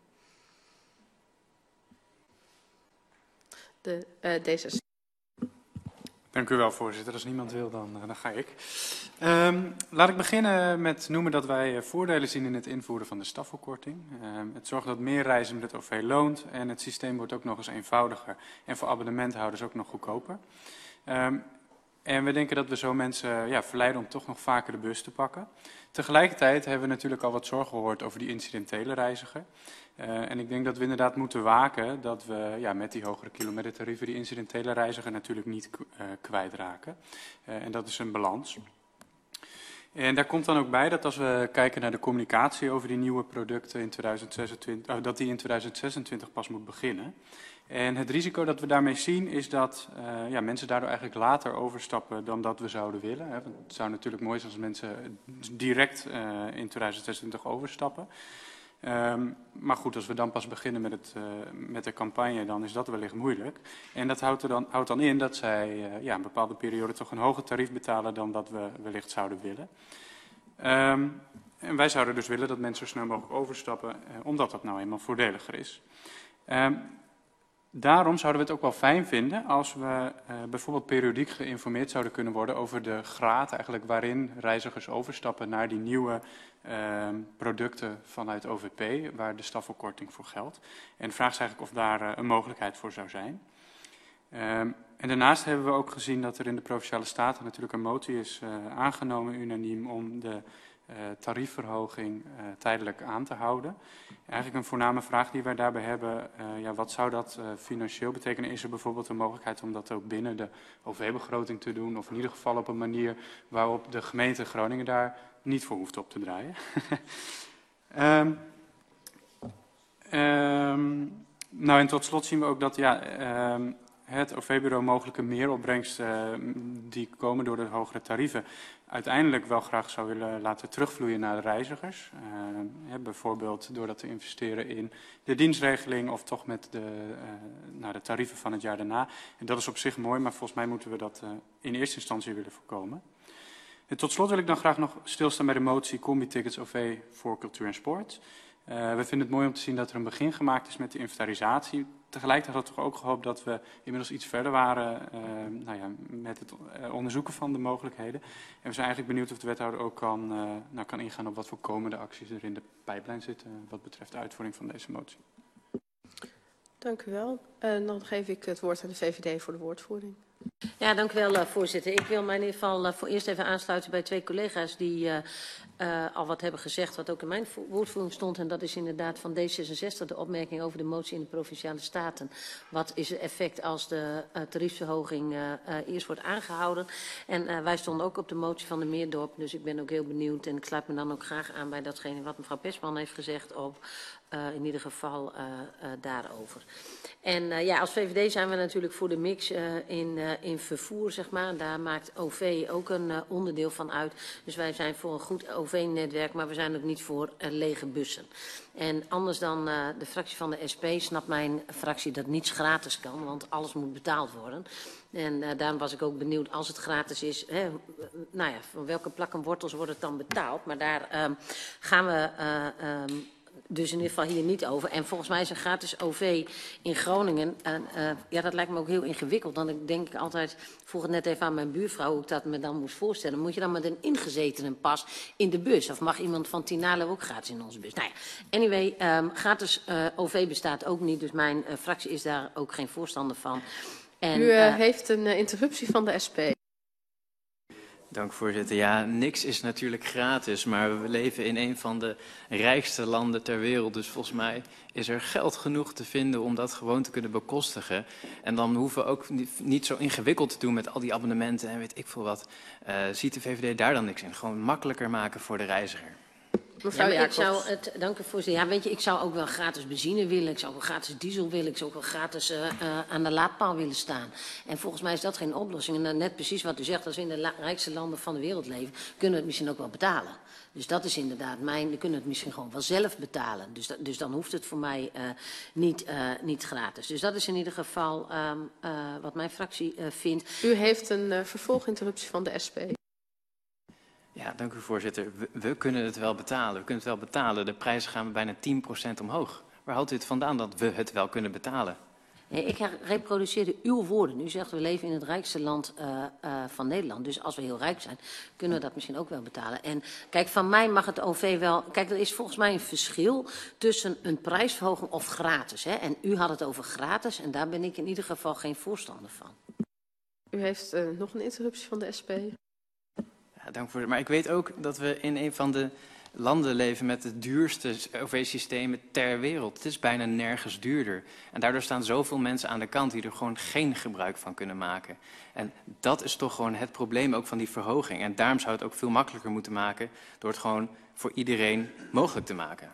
[SPEAKER 2] De uh, D zesenzestig.
[SPEAKER 11] Dank u wel, voorzitter. Als niemand wil, dan, dan ga ik. Um, laat ik beginnen met noemen dat wij voordelen zien in het invoeren van de staffelkorting. Um, het zorgt dat meer reizen met het O V loont en het systeem wordt ook nog eens eenvoudiger en voor abonnementhouders ook nog goedkoper. Um, en we denken dat we zo mensen ja, verleiden om toch nog vaker de bus te pakken. Tegelijkertijd hebben we natuurlijk al wat zorgen gehoord over die incidentele reiziger. Uh, en ik denk dat we inderdaad moeten waken dat we ja, met die hogere kilometertarieven die incidentele reiziger natuurlijk niet uh, kwijtraken. Uh, en dat is een balans. En daar komt dan ook bij dat als we kijken naar de communicatie over die nieuwe producten in tweeduizend zesentwintig, uh, dat die in tweeduizend zesentwintig pas moet beginnen. En het risico dat we daarmee zien is dat uh, ja, mensen daardoor eigenlijk later overstappen dan dat we zouden willen. Hè. Want het zou natuurlijk mooi zijn als mensen direct uh, in tweeduizend zesentwintig overstappen. Um, maar goed, als we dan pas beginnen met, het, uh, met de campagne, dan is dat wellicht moeilijk. En dat houdt, er dan, houdt dan in dat zij uh, ja, een bepaalde periode toch een hoger tarief betalen dan dat we wellicht zouden willen. Um, en wij zouden dus willen dat mensen zo snel mogelijk overstappen, uh, omdat dat nou eenmaal voordeliger is. Um, Daarom zouden we het ook wel fijn vinden als we uh, bijvoorbeeld periodiek geïnformeerd zouden kunnen worden over de graad eigenlijk waarin reizigers overstappen naar die nieuwe uh, producten vanuit O V P, waar de staffelkorting voor geldt. En de vraag is eigenlijk of daar uh, een mogelijkheid voor zou zijn. Um, en daarnaast hebben we ook gezien dat er in de Provinciale Staten natuurlijk een motie is uh, aangenomen, unaniem, om de uh, tariefverhoging uh, tijdelijk aan te houden. Eigenlijk een voorname vraag die wij daarbij hebben, uh, ja, wat zou dat uh, financieel betekenen? Is er bijvoorbeeld een mogelijkheid om dat ook binnen de O V-begroting te doen? Of in ieder geval op een manier waarop de gemeente Groningen daar niet voor hoeft op te draaien. um, um, nou en tot slot zien we ook dat ja, um, het O V-bureau mogelijke meeropbrengsten uh, die komen door de hogere tarieven uiteindelijk wel graag zou willen laten terugvloeien naar de reizigers. Uh, ja, bijvoorbeeld door dat te investeren in de dienstregeling of toch met de, uh, nou, de tarieven van het jaar daarna. En dat is op zich mooi, maar volgens mij moeten we dat uh, in eerste instantie willen voorkomen. En tot slot wil ik dan graag nog stilstaan bij de motie Combi-tickets O V voor cultuur en sport. Uh, we vinden het mooi om te zien dat er een begin gemaakt is met de inventarisatie. Tegelijkertijd had ik toch ook gehoopt dat we inmiddels iets verder waren uh, nou ja, met het uh, onderzoeken van de mogelijkheden. En we zijn eigenlijk benieuwd of de wethouder ook kan, uh, nou, kan ingaan op wat voor komende acties er in de pijplijn zitten uh, wat betreft de uitvoering van deze motie.
[SPEAKER 2] Dank u wel. En dan geef ik het woord aan de V V D voor de woordvoering.
[SPEAKER 8] Ja, dank u wel, uh, voorzitter. Ik wil mij in ieder geval uh, voor eerst even aansluiten bij twee collega's die uh, uh, al wat hebben gezegd, wat ook in mijn woordvoering stond. En dat is inderdaad van D zesenzestig de opmerking over de motie in de Provinciale Staten. Wat is het effect als de uh, tariefsverhoging uh, uh, eerst wordt aangehouden? En uh, wij stonden ook op de motie van de Meerdorp, dus ik ben ook heel benieuwd. En ik sluit me dan ook graag aan bij datgene wat mevrouw Pesman heeft gezegd op uh, in ieder geval uh, uh, daarover. En uh, ja, als V V D zijn we natuurlijk voor de mix uh, in, uh, in vervoer, zeg maar. Daar maakt O V ook een uh, onderdeel van uit. Dus wij zijn voor een goed O V-netwerk, maar we zijn ook niet voor uh, lege bussen. En anders dan uh, de fractie van de S P snapt mijn fractie dat niets gratis kan, want alles moet betaald worden. En uh, daarom was ik ook benieuwd, als het gratis is, hè, nou ja, van welke plakken wortels wordt het dan betaald? Maar daar uh, gaan we Uh, um, Dus in ieder geval hier niet over. En volgens mij is een gratis O V in Groningen, en, uh, ja, dat lijkt me ook heel ingewikkeld. Dan denk ik altijd, ik vroeg het net even aan mijn buurvrouw hoe ik dat me dan moest voorstellen. Moet je dan met een ingezetene pas in de bus? Of mag iemand van Tinalo ook gratis in onze bus? Nou ja, anyway, um, gratis uh, O V bestaat ook niet, dus mijn uh, fractie is daar ook geen voorstander van. En,
[SPEAKER 2] U uh,
[SPEAKER 8] uh,
[SPEAKER 2] heeft een uh, interruptie van de S P.
[SPEAKER 3] Dank voorzitter. Ja, niks is natuurlijk gratis, maar we leven in een van de rijkste landen ter wereld. Dus volgens mij is er geld genoeg te vinden om dat gewoon te kunnen bekostigen. En dan hoeven we ook niet, niet zo ingewikkeld te doen met al die abonnementen en weet ik veel wat. Uh, ziet de V V D daar dan niks in? Gewoon makkelijker maken voor de reiziger.
[SPEAKER 2] Mevrouw
[SPEAKER 8] ja, ik zou
[SPEAKER 2] Jacobs.
[SPEAKER 8] het, dank u voorzitter. Ja, weet je, ik zou ook wel gratis benzine willen. Ik zou ook wel gratis diesel willen. Ik zou ook wel gratis uh, uh, aan de laadpaal willen staan. En volgens mij is dat geen oplossing. En dan net precies wat u zegt, als we in de la- rijkste landen van de wereld leven, kunnen we het misschien ook wel betalen. Dus dat is inderdaad mijn, we kunnen het misschien gewoon wel zelf betalen. Dus, dat, dus dan hoeft het voor mij uh, niet, uh, niet gratis. Dus dat is in ieder geval um, uh, wat mijn fractie uh, vindt.
[SPEAKER 2] U heeft een uh, vervolginterruptie van de S P.
[SPEAKER 3] Ja, dank u voorzitter. We, we kunnen het wel betalen. We kunnen het wel betalen. De prijzen gaan bijna tien procent omhoog. Waar haalt u het vandaan dat we het wel kunnen betalen?
[SPEAKER 8] Nee, ik reproduceerde uw woorden. U zegt we leven in het rijkste land uh, uh, van Nederland. Dus als we heel rijk zijn, kunnen we dat misschien ook wel betalen. En kijk, van mij mag het O V wel. Kijk, er is volgens mij een verschil tussen een prijsverhoging of gratis. Hè? En u had het over gratis en daar ben ik in ieder geval geen voorstander van.
[SPEAKER 2] U heeft uh, nog een interruptie van de S P.
[SPEAKER 3] Ja, dank voor. Maar ik weet ook dat we in een van de landen leven met de duurste O V-systemen ter wereld. Het is bijna nergens duurder. En daardoor staan zoveel mensen aan de kant die er gewoon geen gebruik van kunnen maken. En dat is toch gewoon het probleem ook van die verhoging. En daarom zou het ook veel makkelijker moeten maken door het gewoon voor iedereen mogelijk te maken.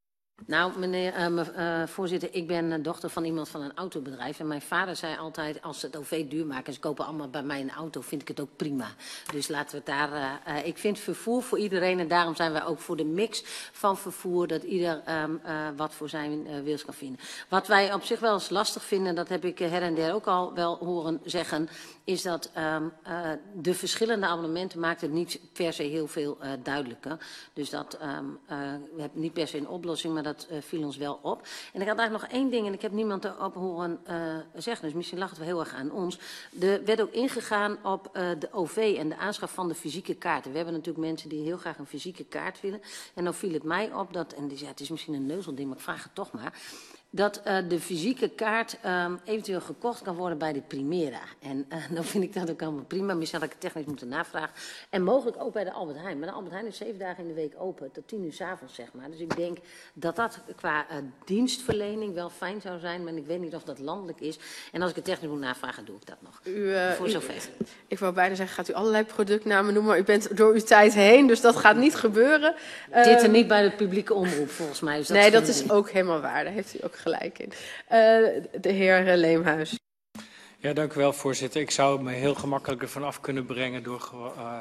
[SPEAKER 8] Nou, meneer, uh, me, uh, voorzitter, ik ben uh, dochter van iemand van een autobedrijf. En mijn vader zei altijd, als ze het O V duur maken en ze kopen allemaal bij mij een auto, vind ik het ook prima. Dus laten we het daar... Uh, uh, ik vind vervoer voor iedereen en daarom zijn wij ook voor de mix van vervoer, dat ieder um, uh, wat voor zijn uh, wils kan vinden. Wat wij op zich wel eens lastig vinden, dat heb ik uh, her en der ook al wel horen zeggen, is dat um, uh, de verschillende abonnementen maakt het niet per se heel veel uh, duidelijker. Dus dat um, uh, we hebben niet per se een oplossing, maar dat Dat uh, viel ons wel op. En ik had eigenlijk nog één ding, en ik heb niemand erop horen uh, zeggen, dus misschien lag het wel heel erg aan ons. Er werd ook ingegaan op uh, de O V en de aanschaf van de fysieke kaarten. We hebben natuurlijk mensen die heel graag een fysieke kaart willen. En dan viel het mij op dat, en ja, het is misschien een neuzelding, maar ik vraag het toch maar, dat uh, de fysieke kaart um, eventueel gekocht kan worden bij de Primera. En uh, dan vind ik dat ook allemaal prima. Misschien had ik het technisch moeten navragen. En mogelijk ook bij de Albert Heijn. Maar de Albert Heijn is zeven dagen in de week open, tot tien uur 's avonds, zeg maar. Dus ik denk dat dat qua uh, dienstverlening wel fijn zou zijn. Maar ik weet niet of dat landelijk is. En als ik het technisch moet navragen, doe ik dat nog.
[SPEAKER 2] U, uh,
[SPEAKER 8] Voor zover.
[SPEAKER 2] U, ik wou bijna zeggen, gaat u allerlei productnamen noemen, maar u bent door uw tijd heen, dus dat gaat niet gebeuren.
[SPEAKER 8] Dit er
[SPEAKER 2] uh,
[SPEAKER 8] niet bij de publieke omroep, volgens mij. Dus dat
[SPEAKER 2] nee,
[SPEAKER 8] is
[SPEAKER 2] dat is ook helemaal waar. Daar heeft u ook gelijk in. Uh, de heer Leemhuis.
[SPEAKER 12] Ja, dank u wel, voorzitter. Ik zou me heel gemakkelijk ervan af kunnen brengen door uh,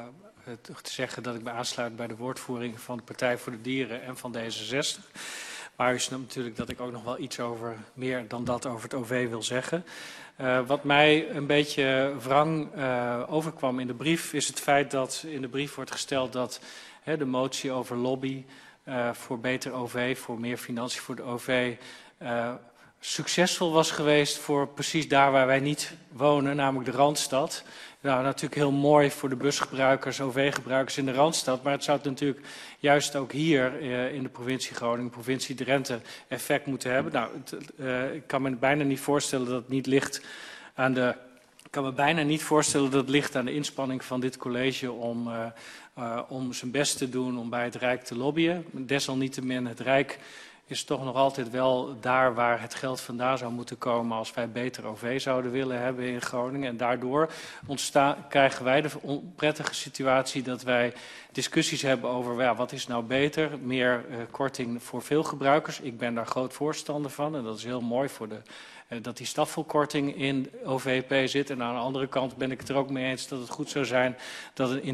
[SPEAKER 12] te zeggen dat ik me aansluit bij de woordvoering van de Partij voor de Dieren en van D zesenzestig. Maar u snapt natuurlijk dat ik ook nog wel iets over, meer dan dat over het O V wil zeggen. Uh, wat mij een beetje wrang uh, overkwam in de brief is het feit dat in de brief wordt gesteld dat hè, de motie over lobby uh, voor beter O V, voor meer financiën voor de O V, uh, succesvol was geweest voor precies daar waar wij niet wonen, namelijk de Randstad. Nou, natuurlijk heel mooi voor de busgebruikers, O V-gebruikers in de Randstad, maar het zou het natuurlijk juist ook hier uh, in de provincie Groningen, provincie Drenthe, effect moeten hebben. Nou, het, uh, ik kan me bijna niet voorstellen dat het niet ligt aan de... Ik kan me bijna niet voorstellen dat het ligt aan de inspanning van dit college om, uh, uh, om zijn best te doen om bij het Rijk te lobbyen. Desalniettemin, het Rijk is toch nog altijd wel daar waar het geld vandaan zou moeten komen als wij beter O V zouden willen hebben in Groningen. En daardoor ontstaan, krijgen wij de onprettige situatie dat wij discussies hebben over ja, wat is nou beter, meer uh, korting voor veel gebruikers. Ik ben daar groot voorstander van en dat is heel mooi voor de... dat die staffelkorting in O V P zit. En aan de andere kant ben ik het er ook mee eens dat het goed zou zijn dat een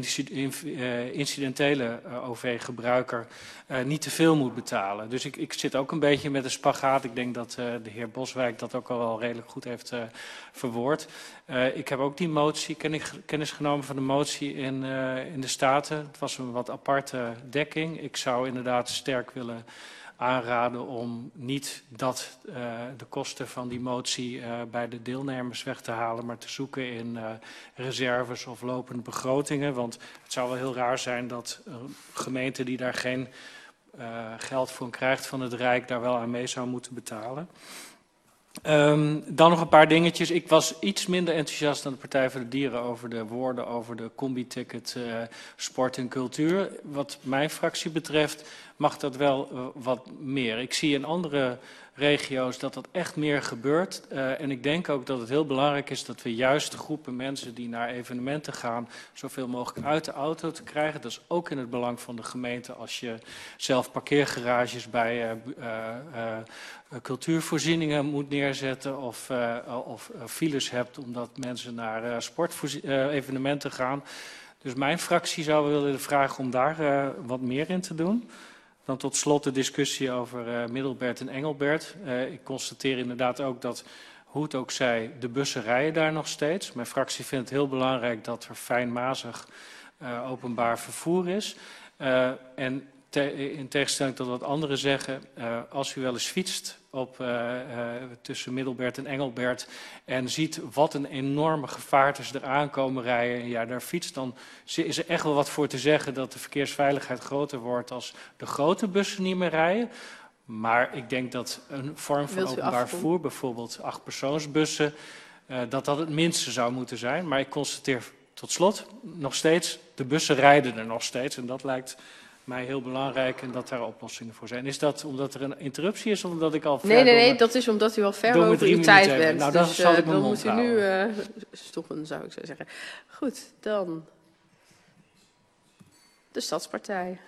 [SPEAKER 12] incidentele O V-gebruiker uh, niet te veel moet betalen. Dus ik, ik zit ook een beetje met een spagaat. Ik denk dat uh, de heer Boswijk dat ook al wel redelijk goed heeft uh, verwoord. Uh, ik heb ook die motie, kennis, kennis genomen van de motie in, uh, in de Staten. Het was een wat aparte dekking. Ik zou inderdaad sterk willen aanraden om niet dat uh, de kosten van die motie uh, bij de deelnemers weg te halen, maar te zoeken in uh, reserves of lopende begrotingen. Want het zou wel heel raar zijn dat een gemeente die daar geen uh, geld voor krijgt van het Rijk daar wel aan mee zou moeten betalen. Um, dan nog een paar dingetjes. Ik was iets minder enthousiast dan de Partij voor de Dieren over de woorden over de combi-ticket uh, sport en cultuur. Wat mijn fractie betreft mag dat wel uh, wat meer. Ik zie in andere regio's dat dat echt meer gebeurt. Uh, en ik denk ook dat het heel belangrijk is dat we juist de groepen mensen die naar evenementen gaan zoveel mogelijk uit de auto te krijgen. Dat is ook in het belang van de gemeente als je zelf parkeergarages bij uh, uh, uh, cultuurvoorzieningen moet neerzetten of, uh, of uh, files hebt omdat mensen naar uh, sportevenementen uh, gaan. Dus mijn fractie zou willen vragen om daar uh, wat meer in te doen. Dan tot slot de discussie over uh, Middelbert en Engelbert. Uh, ik constateer inderdaad ook dat, hoe het ook zij, de bussen rijden daar nog steeds. Mijn fractie vindt het heel belangrijk dat er fijnmazig uh, openbaar vervoer is. Uh, en te, in tegenstelling tot wat anderen zeggen, uh, als u wel eens fietst op, uh, uh, tussen Middelbert en Engelbert en ziet wat een enorme gevaartes er aankomen rijden en ja, daar fietst, dan is er echt wel wat voor te zeggen dat de verkeersveiligheid groter wordt als de grote bussen niet meer rijden. Maar ik denk dat een vorm van openbaar vervoer, bijvoorbeeld achtpersoonsbussen, uh, dat dat het minste zou moeten zijn. Maar ik constateer tot slot nog steeds, de bussen rijden er nog steeds en dat lijkt voor mij heel belangrijk en dat daar oplossingen voor zijn. Is dat omdat er een interruptie is of omdat ik al ver
[SPEAKER 2] Nee, nee, nee,
[SPEAKER 12] door me-
[SPEAKER 2] dat is omdat u al ver
[SPEAKER 12] door mijn
[SPEAKER 2] over
[SPEAKER 12] drie
[SPEAKER 2] uw tijd
[SPEAKER 12] minuten heen
[SPEAKER 2] bent.
[SPEAKER 12] ben. Nou, dan
[SPEAKER 2] dus
[SPEAKER 12] zal
[SPEAKER 2] uh,
[SPEAKER 12] ik mijn
[SPEAKER 2] dan
[SPEAKER 12] mond
[SPEAKER 2] moet u nu
[SPEAKER 12] houden.
[SPEAKER 2] uh, stoppen, zou ik zo zeggen. Goed, dan de Stadspartij.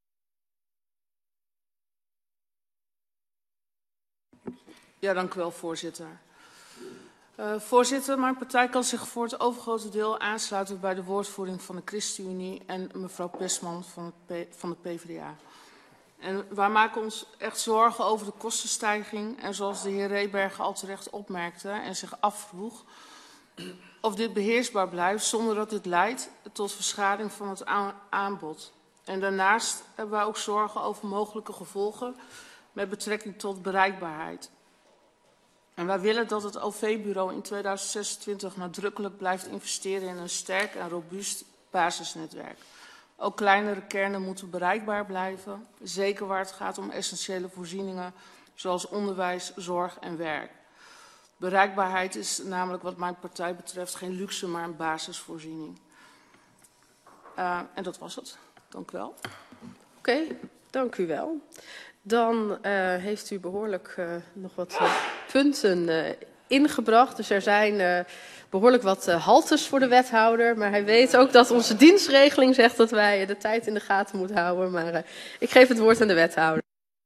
[SPEAKER 13] Ja, dank u wel, voorzitter. Uh, voorzitter, mijn partij kan zich voor het overgrote deel aansluiten bij de woordvoering van de ChristenUnie en mevrouw Pesman van, het P van de PvdA. En wij maken ons echt zorgen over de kostenstijging en zoals de heer Rebergen al terecht opmerkte en zich afvroeg of dit beheersbaar blijft zonder dat dit leidt tot verschading van het aanbod. En daarnaast hebben wij ook zorgen over mogelijke gevolgen met betrekking tot bereikbaarheid. En wij willen dat het O V-bureau in tweeduizend zesentwintig nadrukkelijk blijft investeren in een sterk en robuust basisnetwerk. Ook kleinere kernen moeten bereikbaar blijven, zeker waar het gaat om essentiële voorzieningen zoals onderwijs, zorg en werk. Bereikbaarheid is namelijk wat mijn partij betreft geen luxe, maar een basisvoorziening. Uh, en dat was het. Dank u wel.
[SPEAKER 2] Oké, okay, dank u wel. Dan uh, heeft u behoorlijk uh, nog wat uh, punten uh, ingebracht. Dus er zijn uh, behoorlijk wat uh, haltes voor de wethouder. Maar hij weet ook dat onze dienstregeling zegt dat wij uh, de tijd in de gaten moeten houden. Maar uh, ik geef het woord aan de wethouder.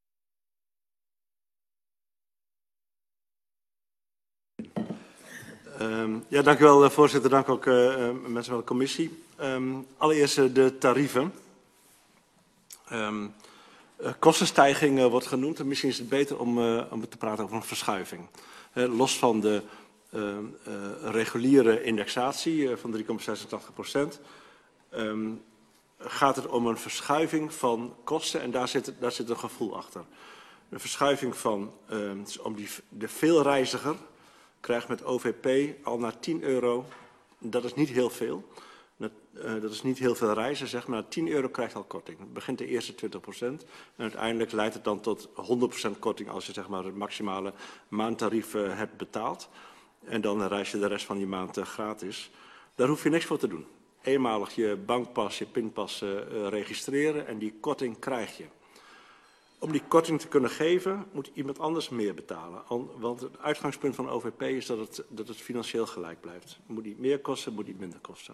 [SPEAKER 1] Um, ja, dank u wel, voorzitter. Dank ook uh, uh, mensen van de commissie. Um, allereerst uh, de tarieven. Um, uh, kostenstijging uh, wordt genoemd. En misschien is het beter om, uh, om te praten over een verschuiving. Uh, los van de uh, uh, reguliere indexatie uh, van drie komma zesentachtig procent... Um, gaat het om een verschuiving van kosten en daar zit, daar zit een gevoel achter. Een verschuiving van, uh, dus om die, de veelreiziger krijgt met O V P al naar tien euro, dat is niet heel veel. Dat, uh, dat is niet heel veel reizen, zeg maar. tien euro krijgt al korting. Het begint de eerste twintig procent en uiteindelijk leidt het dan tot honderd procent korting als je zeg maar, het maximale maandtarief uh, hebt betaald. En dan reis je de rest van die maand uh, gratis. Daar hoef je niks voor te doen. Eenmalig je bankpas, je pinpas uh, uh, registreren en die korting krijg je. Om die korting te kunnen geven, moet iemand anders meer betalen. Want het uitgangspunt van O V P is dat het, dat het financieel gelijk blijft. Het moet niet meer kosten, moet niet minder kosten.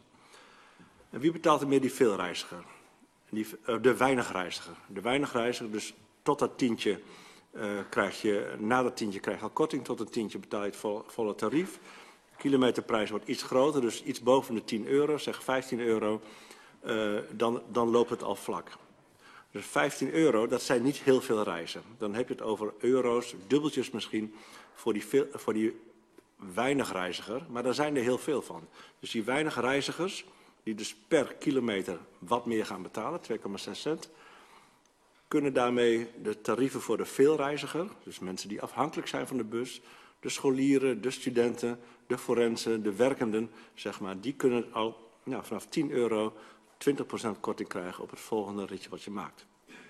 [SPEAKER 1] En wie betaalt er meer? Die veelreiziger. Die, uh, de weinigreiziger. De weinigreiziger, dus tot dat tientje uh, krijg je, na dat tientje krijg je al korting, tot een tientje betaal je het vol, volle tarief. De kilometerprijs wordt iets groter, dus iets boven de tien euro, zeg vijftien euro, uh, dan, dan loopt het al vlak. Dus vijftien euro, dat zijn niet heel veel reizen. Dan heb je het over euro's, dubbeltjes misschien, voor die, veel, voor die weinig reiziger. Maar daar zijn er heel veel van. Dus die weinig reizigers, die dus per kilometer wat meer gaan betalen, twee komma zes cent... kunnen daarmee de tarieven voor de veelreiziger, dus mensen die afhankelijk zijn van de bus, de scholieren, de studenten, de forensen, de werkenden, zeg maar, die kunnen al nou, vanaf tien euro twintig procent korting krijgen op het volgende ritje wat je maakt.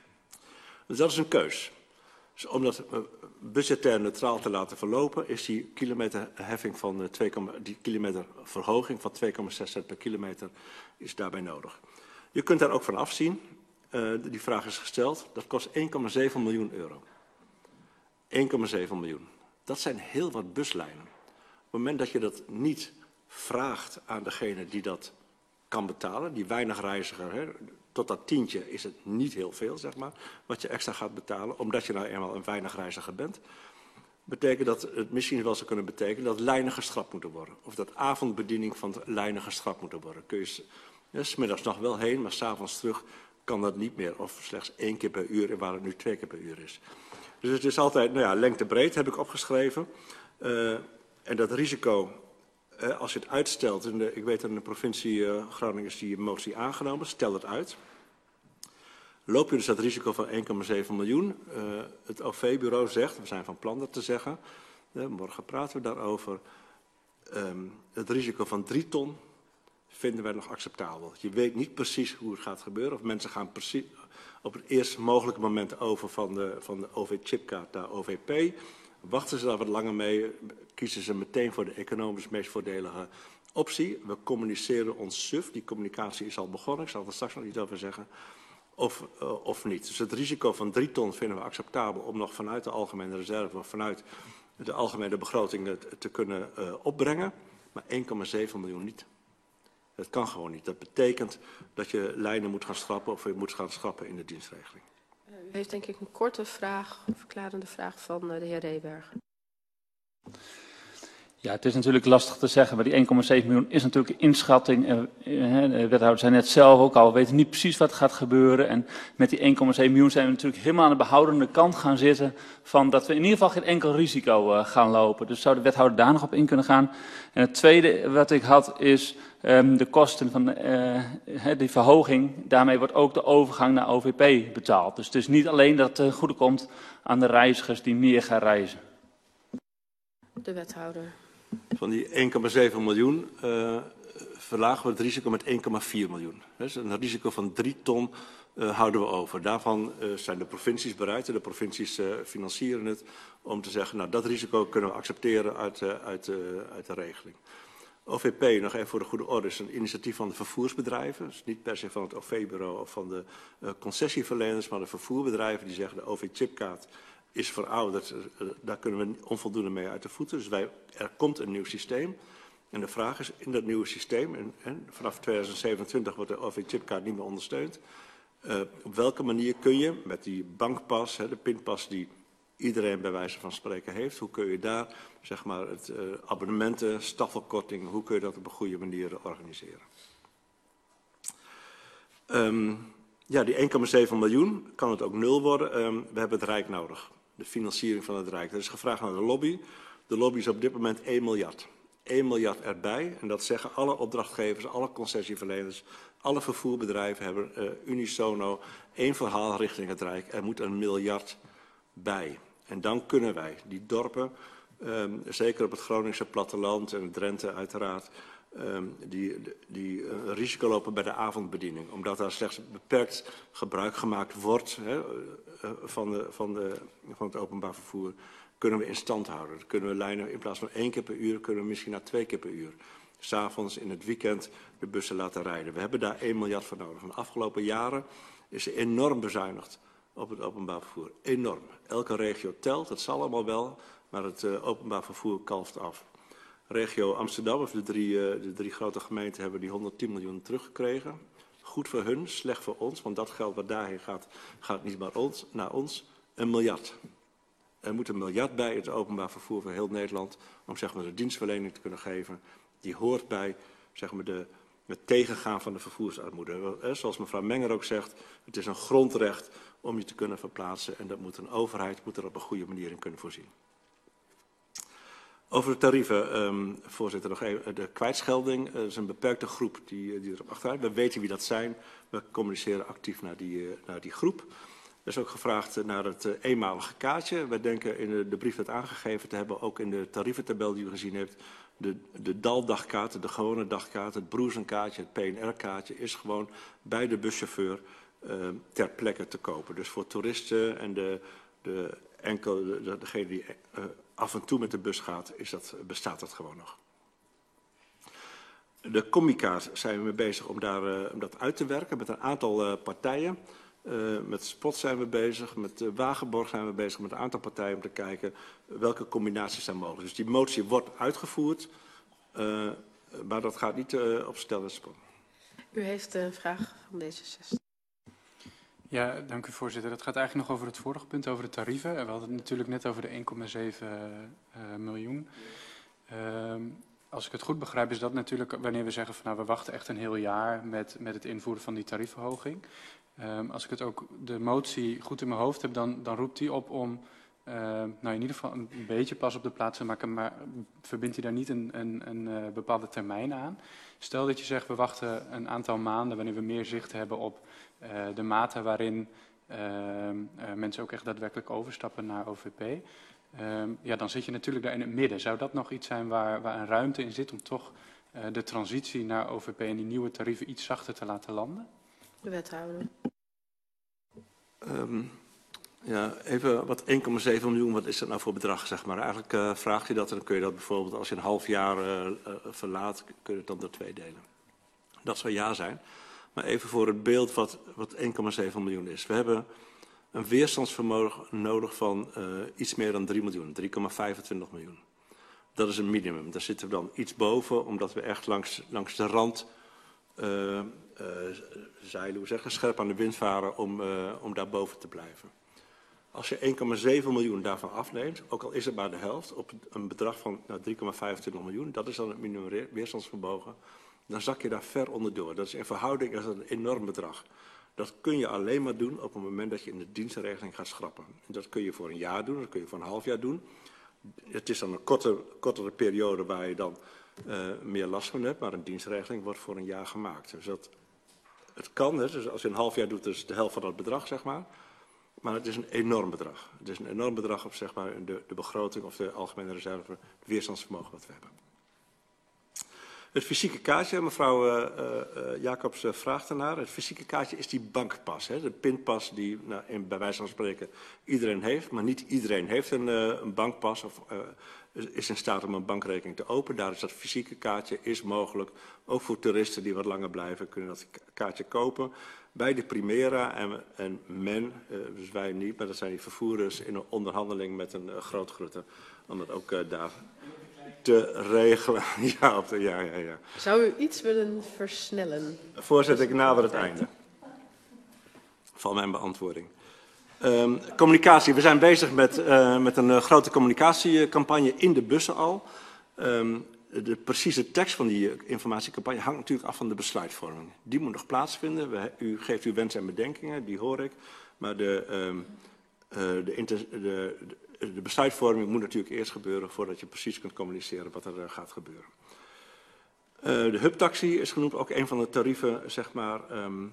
[SPEAKER 1] Dus dat is een keus. Dus om dat uh, budgetair neutraal te laten verlopen, is die kilometerheffing van uh, twee, die kilometerverhoging van twee komma zes cent per kilometer is daarbij nodig. Je kunt daar ook van afzien. Uh, die vraag is gesteld. Dat kost één komma zeven miljoen euro. één komma zeven miljoen. Dat zijn heel wat buslijnen. Op het moment dat je dat niet vraagt aan degene die dat kan betalen, die weinig reiziger, hè, tot dat tientje is het niet heel veel, zeg maar, wat je extra gaat betalen, omdat je nou eenmaal een weinig reiziger bent, betekent dat het misschien wel zou kunnen betekenen dat lijnen geschrapt moeten worden. Of dat avondbediening van lijnen geschrapt moeten worden. Kun je ja, 's middags nog wel heen, maar 's avonds terug kan dat niet meer. Of slechts één keer per uur, waar het nu twee keer per uur is. Dus het is altijd, nou ja, lengte-breed heb ik opgeschreven. Uh, en dat risico, uh, als je het uitstelt, in de, ik weet dat in de provincie uh, Groningen is die motie aangenomen, stel het uit. Loop je dus dat risico van één komma zeven miljoen. Uh, het O V-bureau zegt, we zijn van plan dat te zeggen, uh, morgen praten we daarover. Um, het risico van drie ton vinden wij nog acceptabel. Je weet niet precies hoe het gaat gebeuren. Of mensen gaan precies op het eerst mogelijke moment over van de, van de O V-chipkaart naar O V P. Wachten ze daar wat langer mee, kiezen ze meteen voor de economisch meest voordelige optie. We communiceren ons suf, die communicatie is al begonnen, ik zal er straks nog iets over zeggen, of, uh, of niet. Dus het risico van drie ton vinden we acceptabel om nog vanuit de algemene reserve of vanuit de algemene begroting te, te kunnen uh, opbrengen, maar één komma zeven miljoen niet. Dat kan gewoon niet. Dat betekent dat je lijnen moet gaan schrappen of je moet gaan schrappen in de dienstregeling.
[SPEAKER 2] U heeft denk ik een korte vraag, een verklarende vraag van uh, de heer Reeberg.
[SPEAKER 5] Ja, het is natuurlijk lastig te zeggen, maar die één komma zeven miljoen is natuurlijk een inschatting. Uh, de wethouder zei net zelf ook al, we weten niet precies wat gaat gebeuren. En met die één komma zeven miljoen zijn we natuurlijk helemaal aan de behoudende kant gaan zitten van dat we in ieder geval geen enkel risico uh, gaan lopen. Dus zou de wethouder daar nog op in kunnen gaan? En het tweede wat ik had is um, de kosten van uh, die verhoging. Daarmee wordt ook de overgang naar O V P betaald. Dus het is niet alleen dat het uh, goede komt aan de reizigers die meer gaan reizen.
[SPEAKER 2] De wethouder.
[SPEAKER 1] Van die één komma zeven miljoen uh, verlagen we het risico met één komma vier miljoen. Dus een risico van drie ton uh, houden we over. Daarvan uh, zijn de provincies bereid, en de provincies uh, financieren het, om te zeggen, nou dat risico kunnen we accepteren uit, uh, uit, uh, uit de regeling. O V P, nog even voor de goede orde, is een initiatief van de vervoersbedrijven. Dus niet per se van het O V-bureau of van de uh, concessieverleners, maar de vervoerbedrijven die zeggen de O V-chipkaart is verouderd, daar kunnen we onvoldoende mee uit de voeten. Dus wij, er komt een nieuw systeem. En de vraag is, in dat nieuwe systeem, en, en vanaf tweeduizend zevenentwintig wordt de O V-chipkaart niet meer ondersteund. Uh, op welke manier kun je met die bankpas, hè, de pinpas die iedereen bij wijze van spreken heeft, hoe kun je daar zeg maar, het uh, abonnementen, staffelkorting, hoe kun je dat op een goede manier organiseren? Um, ja, die één komma zeven miljoen, kan het ook nul worden? Um, we hebben het Rijk nodig. De financiering van het Rijk. Er is gevraagd naar de lobby. De lobby is op dit moment één miljard. één miljard erbij. En dat zeggen alle opdrachtgevers, alle concessieverleners, alle vervoerbedrijven hebben uh, unisono één verhaal richting het Rijk. Er moet een miljard bij. En dan kunnen wij die dorpen, um, zeker op het Groningse platteland en Drenthe uiteraard, um, die, die uh, risico lopen bij de avondbediening. Omdat daar slechts beperkt gebruik gemaakt wordt hè, uh, van, de, van, de, van het openbaar vervoer, kunnen we in stand houden. Dan kunnen we lijnen in plaats van één keer per uur, kunnen we misschien naar twee keer per uur. 'S Avonds in het weekend de bussen laten rijden. We hebben daar één miljard voor nodig. Van de afgelopen jaren is er enorm bezuinigd op het openbaar vervoer. Enorm. Elke regio telt, dat zal allemaal wel, maar het uh, openbaar vervoer kalft af. Regio Amsterdam, of de drie, uh, de drie grote gemeenten, hebben die honderdtien miljoen teruggekregen. Goed voor hun, slecht voor ons, want dat geld wat daarheen gaat, gaat niet maar ons, naar ons. Een miljard. Er moet een miljard bij het openbaar vervoer voor heel Nederland, om zeg maar, de dienstverlening te kunnen geven. Die hoort bij zeg maar, de, het tegengaan van de vervoersarmoede. Zoals mevrouw Menger ook zegt, het is een grondrecht om je te kunnen verplaatsen. En dat moet een overheid moet er op een goede manier in kunnen voorzien. Over de tarieven, um, voorzitter, nog even. De kwijtschelding uh, is een beperkte groep die, die erop achteruit. We weten wie dat zijn. We communiceren actief naar die, uh, naar die groep. Er is ook gevraagd naar het uh, eenmalige kaartje. Wij denken in de, de brief dat aangegeven te hebben, ook in de tarieventabel die u gezien heeft, de, de DAL-dagkaart, de gewone dagkaart, het broersenkaartje, het P N R-kaartje, is gewoon bij de buschauffeur uh, ter plekke te kopen. Dus voor toeristen en de, de enkel, de, de, degene die uh, af en toe met de bus gaat, is dat, bestaat dat gewoon nog. De combi-kaart zijn we mee bezig om, daar, uh, om dat uit te werken met een aantal uh, partijen. Uh, met Spot zijn we bezig, met uh, Wagenborg zijn we bezig, met een aantal partijen om te kijken welke combinaties zijn mogelijk. Dus die motie wordt uitgevoerd, uh, maar dat gaat niet uh, op stel en sprong.
[SPEAKER 2] U heeft een vraag van D zesenzestig.
[SPEAKER 11] Ja, dank u voorzitter. Dat gaat eigenlijk nog over het vorige punt, over de tarieven. We hadden het natuurlijk net over de één komma zeven uh, miljoen. Uh, als ik het goed begrijp is dat natuurlijk wanneer we zeggen van nou we wachten echt een heel jaar met, met het invoeren van die tariefverhoging. Um, als ik het ook de motie goed in mijn hoofd heb, dan, dan roept hij op om uh, nou in ieder geval een beetje pas op de plaats te maken, maar verbindt hij daar niet een, een, een uh, bepaalde termijn aan. Stel dat je zegt we wachten een aantal maanden wanneer we meer zicht hebben op uh, de mate waarin uh, uh, mensen ook echt daadwerkelijk overstappen naar O V P. Um, ja, dan zit je natuurlijk daar in het midden. Zou dat nog iets zijn waar, waar een ruimte in zit om toch uh, de transitie naar O V P en die nieuwe tarieven iets zachter te laten landen?
[SPEAKER 2] De wethouder.
[SPEAKER 1] Um, ja, even wat één komma zeven miljoen, wat is dat nou voor bedrag, zeg maar? Eigenlijk uh, vraagt u dat en dan kun je dat bijvoorbeeld als je een half jaar uh, uh, verlaat, kun je het dan door twee delen. Dat zou ja zijn. Maar even voor het beeld wat, wat één komma zeven miljoen is. We hebben een weerstandsvermogen nodig van uh, iets meer dan drie miljoen, drie komma vijfentwintig miljoen. Dat is een minimum. Daar zitten we dan iets boven, omdat we echt langs, langs de rand uh, uh, zeilen, hoe zeggen, scherp aan de wind varen om, uh, om daar boven te blijven. Als je één komma zeven miljoen daarvan afneemt, ook al is het maar de helft, op een bedrag van nou, drie komma vijfentwintig miljoen, dat is dan het minimum weerstandsvermogen, dan zak je daar ver onderdoor. Dat is in verhouding is dat een enorm bedrag. Dat kun je alleen maar doen op het moment dat je in de dienstregeling gaat schrappen. En dat kun je voor een jaar doen, dat kun je voor een half jaar doen. Het is dan een korte, kortere periode waar je dan uh, meer last van hebt, maar een dienstregeling wordt voor een jaar gemaakt. Dus dat, het kan, hè, dus als je een half jaar doet, is het de helft van dat bedrag, zeg maar. Maar het is een enorm bedrag. Het is een enorm bedrag op zeg maar, de, de begroting of de algemene reserve, het weerstandsvermogen wat we hebben. Het fysieke kaartje, mevrouw uh, uh, Jacobs uh, vraagt ernaar. Het fysieke kaartje is die bankpas, hè, de pinpas die nou, in, bij wijze van spreken iedereen heeft. Maar niet iedereen heeft een, uh, een bankpas of uh, is in staat om een bankrekening te openen. Daar is dat fysieke kaartje is mogelijk. Ook voor toeristen die wat langer blijven kunnen dat kaartje kopen. Bij de Primera en, en men, uh, dus wij niet, maar dat zijn die vervoerders in een onderhandeling met een uh, grootgrutter. Om dat ook uh, daar te regelen. Ja, op de, ja, ja, ja.
[SPEAKER 2] Zou u iets willen versnellen?
[SPEAKER 1] Voorzitter, ik nader het einde van mijn beantwoording. Um, communicatie. We zijn bezig met, uh, met een uh, grote communicatiecampagne in de bussen al. Um, de precieze tekst van die uh, informatiecampagne hangt natuurlijk af van de besluitvorming. Die moet nog plaatsvinden. We, u geeft uw wensen en bedenkingen, die hoor ik. Maar de, um, uh, de, inter, de, de De besluitvorming moet natuurlijk eerst gebeuren voordat je precies kunt communiceren wat er uh, gaat gebeuren. Uh, de hubtaxi is genoemd, ook een van de tarieven, zeg maar. Um,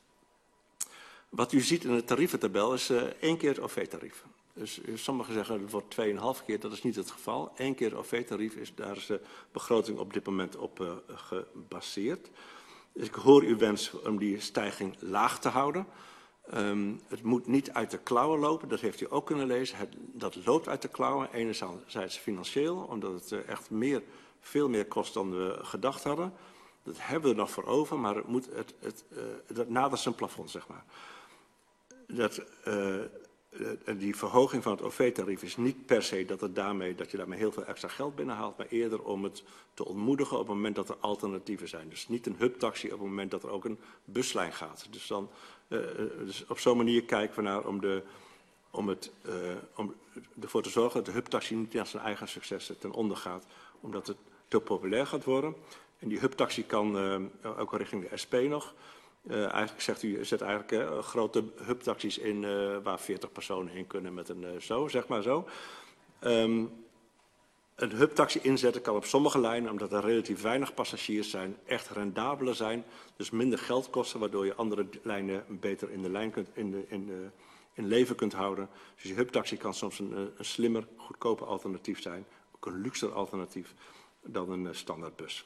[SPEAKER 1] wat u ziet in de tarieventabel is uh, één keer het O V-tarief. Dus uh, sommigen zeggen het wordt tweeënhalf keer, dat is niet het geval. Eén keer het O V-tarief, is daar is de begroting op dit moment op uh, gebaseerd. Dus ik hoor uw wens om die stijging laag te houden. Um, het moet niet uit de klauwen lopen, dat heeft u ook kunnen lezen. Het, dat loopt uit de klauwen, enerzijds financieel, omdat het uh, echt meer, veel meer kost dan we gedacht hadden. Dat hebben we er nog voor over, maar het moet het, het, uh, dat nadert zijn plafond, zeg maar. Dat, uh, die verhoging van het O V-tarief is niet per se dat, het daarmee, dat je daarmee heel veel extra geld binnenhaalt, maar eerder om het te ontmoedigen op het moment dat er alternatieven zijn. Dus niet een hubtaxi op het moment dat er ook een buslijn gaat. Dus, dan, uh, dus op zo'n manier kijken we naar om, de, om, het, uh, om ervoor te zorgen dat de hubtaxi niet aan zijn eigen successen ten onder gaat, omdat het te populair gaat worden. En die hubtaxi kan uh, ook richting de S P nog. Uh, eigenlijk zegt u, zet eigenlijk uh, grote hubtaxis in uh, waar veertig personen in kunnen met een uh, zo, zeg maar zo. Um, een hubtaxi inzetten kan op sommige lijnen, omdat er relatief weinig passagiers zijn, echt rendabeler zijn. Dus minder geld kosten, waardoor je andere lijnen beter in de lijn kunt, in, de, in, de, in leven kunt houden. Dus die hubtaxi kan soms een, een slimmer, goedkoper alternatief zijn. Ook een luxer alternatief dan een uh, standaardbus.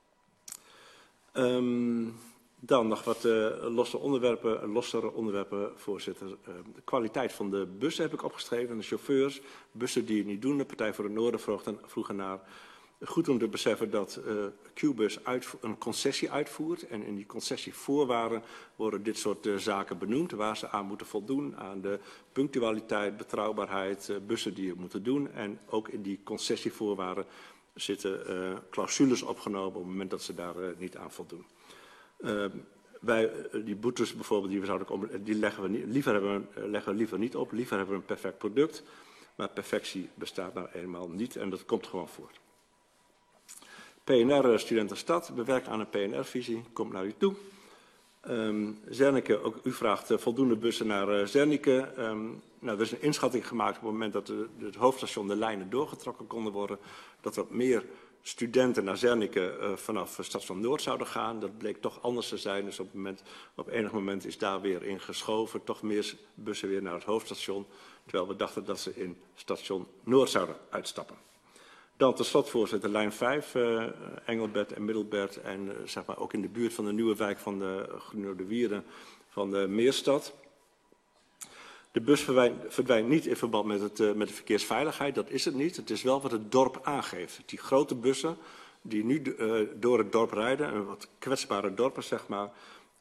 [SPEAKER 1] Um, Dan nog wat uh, losse onderwerpen, lossere onderwerpen, voorzitter. Uh, de kwaliteit van de bussen heb ik opgeschreven. De chauffeurs, bussen die het niet doen. De Partij voor het Noorden vroeg ernaar. Goed om te beseffen dat uh, Qbus een concessie uitvoert. En in die concessievoorwaarden worden dit soort uh, zaken benoemd. Waar ze aan moeten voldoen. Aan de punctualiteit, betrouwbaarheid, uh, bussen die het moeten doen. En ook in die concessievoorwaarden zitten uh, clausules opgenomen op het moment dat ze daar uh, niet aan voldoen. Uh, wij, uh, die boetes bijvoorbeeld, die, we zouden, die leggen, we niet, liever hebben we, uh, leggen we liever niet op. Liever hebben we een perfect product. Maar perfectie bestaat nou eenmaal niet en dat komt gewoon voort. P N R, uh, Studentenstad, bewerkt aan een P N R-visie, komt naar u toe. Um, Zernike, ook u vraagt uh, voldoende bussen naar uh, Zernike. Um, nou, er is een inschatting gemaakt op het moment dat de, de, het hoofdstation de lijnen doorgetrokken konden worden. Dat er meer studenten naar Zernike uh, vanaf station Noord zouden gaan. Dat bleek toch anders te zijn. Dus op, het moment, op enig moment is daar weer in geschoven. Toch meer bussen weer naar het hoofdstation. Terwijl we dachten dat ze in station Noord zouden uitstappen. Dan tot slot, voorzitter, lijn vijf, uh, Engelbert en Middelbert. En uh, zeg maar ook in de buurt van de nieuwe wijk van de Groene Wieren van de Meerstad. De bus verdwijnt niet in verband met, het, uh, met de verkeersveiligheid, dat is het niet. Het is wel wat het dorp aangeeft. Die grote bussen die nu uh, door het dorp rijden, en wat kwetsbare dorpen zeg maar,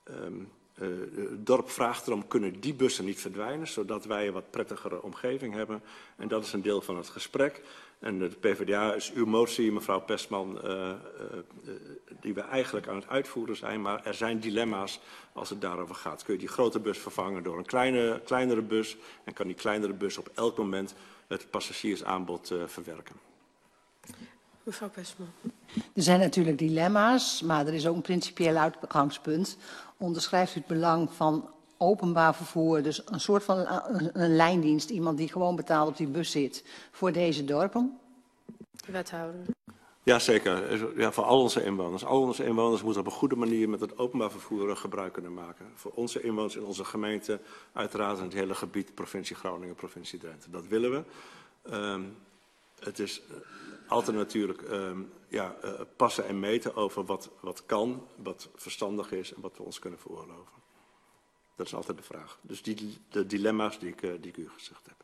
[SPEAKER 1] Um, uh, het dorp vraagt erom, kunnen die bussen niet verdwijnen, zodat wij een wat prettigere omgeving hebben. En dat is een deel van het gesprek. En de PvdA is uw motie, mevrouw Pestman, uh, uh, uh, die we eigenlijk aan het uitvoeren zijn. Maar er zijn dilemma's als het daarover gaat. Kun je die grote bus vervangen door een kleine, kleinere bus? En kan die kleinere bus op elk moment het passagiersaanbod uh, verwerken?
[SPEAKER 2] Mevrouw Pestman.
[SPEAKER 9] Er zijn natuurlijk dilemma's, maar er is ook een principieel uitgangspunt. Onderschrijft u het belang van openbaar vervoer, dus een soort van een, een lijndienst, iemand die gewoon betaald op die bus zit, voor deze dorpen?
[SPEAKER 2] De wethouder.
[SPEAKER 1] Jazeker, ja, voor al onze inwoners. Al onze inwoners moeten op een goede manier met het openbaar vervoer gebruik kunnen maken. Voor onze inwoners in onze gemeente, uiteraard in het hele gebied, provincie Groningen, provincie Drenthe. Dat willen we. Um, het is altijd natuurlijk um, ja, uh, passen en meten over wat, wat kan, wat verstandig is en wat we ons kunnen veroorloven. Dat is altijd de vraag. Dus die de dilemma's die ik, uh, die ik u gezegd heb.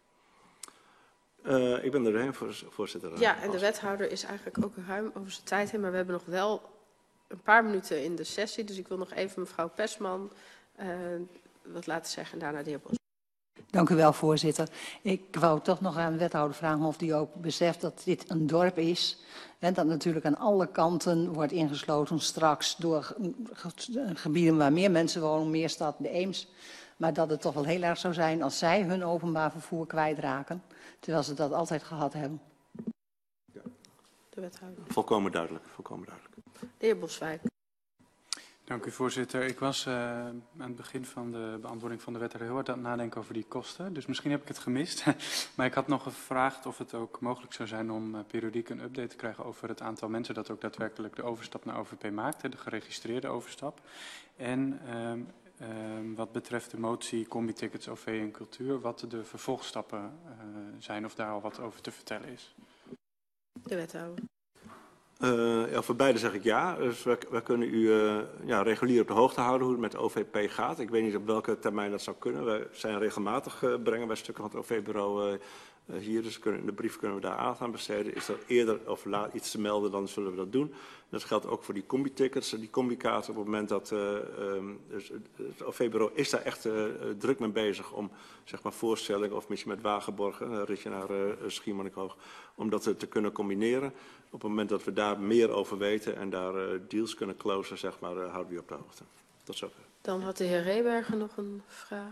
[SPEAKER 1] Uh, ik ben er doorheen, voorzitter.
[SPEAKER 2] Ja, en de wethouder is eigenlijk ook ruim over zijn tijd heen, maar we hebben nog wel een paar minuten in de sessie. Dus ik wil nog even mevrouw Pestman uh, wat laten zeggen en daarna de heer Bos.
[SPEAKER 9] Dank u wel, voorzitter. Ik wou toch nog aan de wethouder vragen of die ook beseft dat dit een dorp is. En dat natuurlijk aan alle kanten wordt ingesloten straks door gebieden waar meer mensen wonen, meer stad, de Eems. Maar dat het toch wel heel erg zou zijn als zij hun openbaar vervoer kwijtraken, terwijl ze dat altijd gehad hebben.
[SPEAKER 1] Ja.
[SPEAKER 2] De wethouder.
[SPEAKER 1] Volkomen duidelijk, volkomen duidelijk.
[SPEAKER 2] De heer Boswijk.
[SPEAKER 11] Dank u, voorzitter. Ik was uh, aan het begin van de beantwoording van de wethouder heel hard aan het nadenken over die kosten. Dus misschien heb ik het gemist. Maar ik had nog gevraagd of het ook mogelijk zou zijn om uh, periodiek een update te krijgen over het aantal mensen dat ook daadwerkelijk de overstap naar O V P maakt, hè, de geregistreerde overstap. En um, um, wat betreft de motie combi-tickets, O V en cultuur, wat de vervolgstappen uh, zijn of daar al wat over te vertellen is.
[SPEAKER 2] De wethouder.
[SPEAKER 1] Uh, ja, voor beide zeg ik ja. Dus wij, wij kunnen u uh, ja, regulier op de hoogte houden hoe het met de O V P gaat. Ik weet niet op welke termijn dat zou kunnen. Wij zijn regelmatig uh, brengen wij stukken van het O V-bureau uh, uh, hier. Dus kunnen, in de brief kunnen we daar aandacht aan besteden. Is er eerder of laat iets te melden, dan zullen we dat doen. Dat geldt ook voor die combi-tickets, die combi-kaarten. Op het moment dat uh, um, dus het O V-bureau is daar echt uh, druk mee bezig om zeg maar voorstellingen of misschien met Wagenborg, een ritje naar uh, Schiermonnikoog, om dat te, te kunnen combineren. Op het moment dat we daar meer over weten en daar uh, deals kunnen closen, zeg maar, uh, houden we u op de hoogte. Tot zover.
[SPEAKER 2] Dan had de heer Rebergen nog een vraag.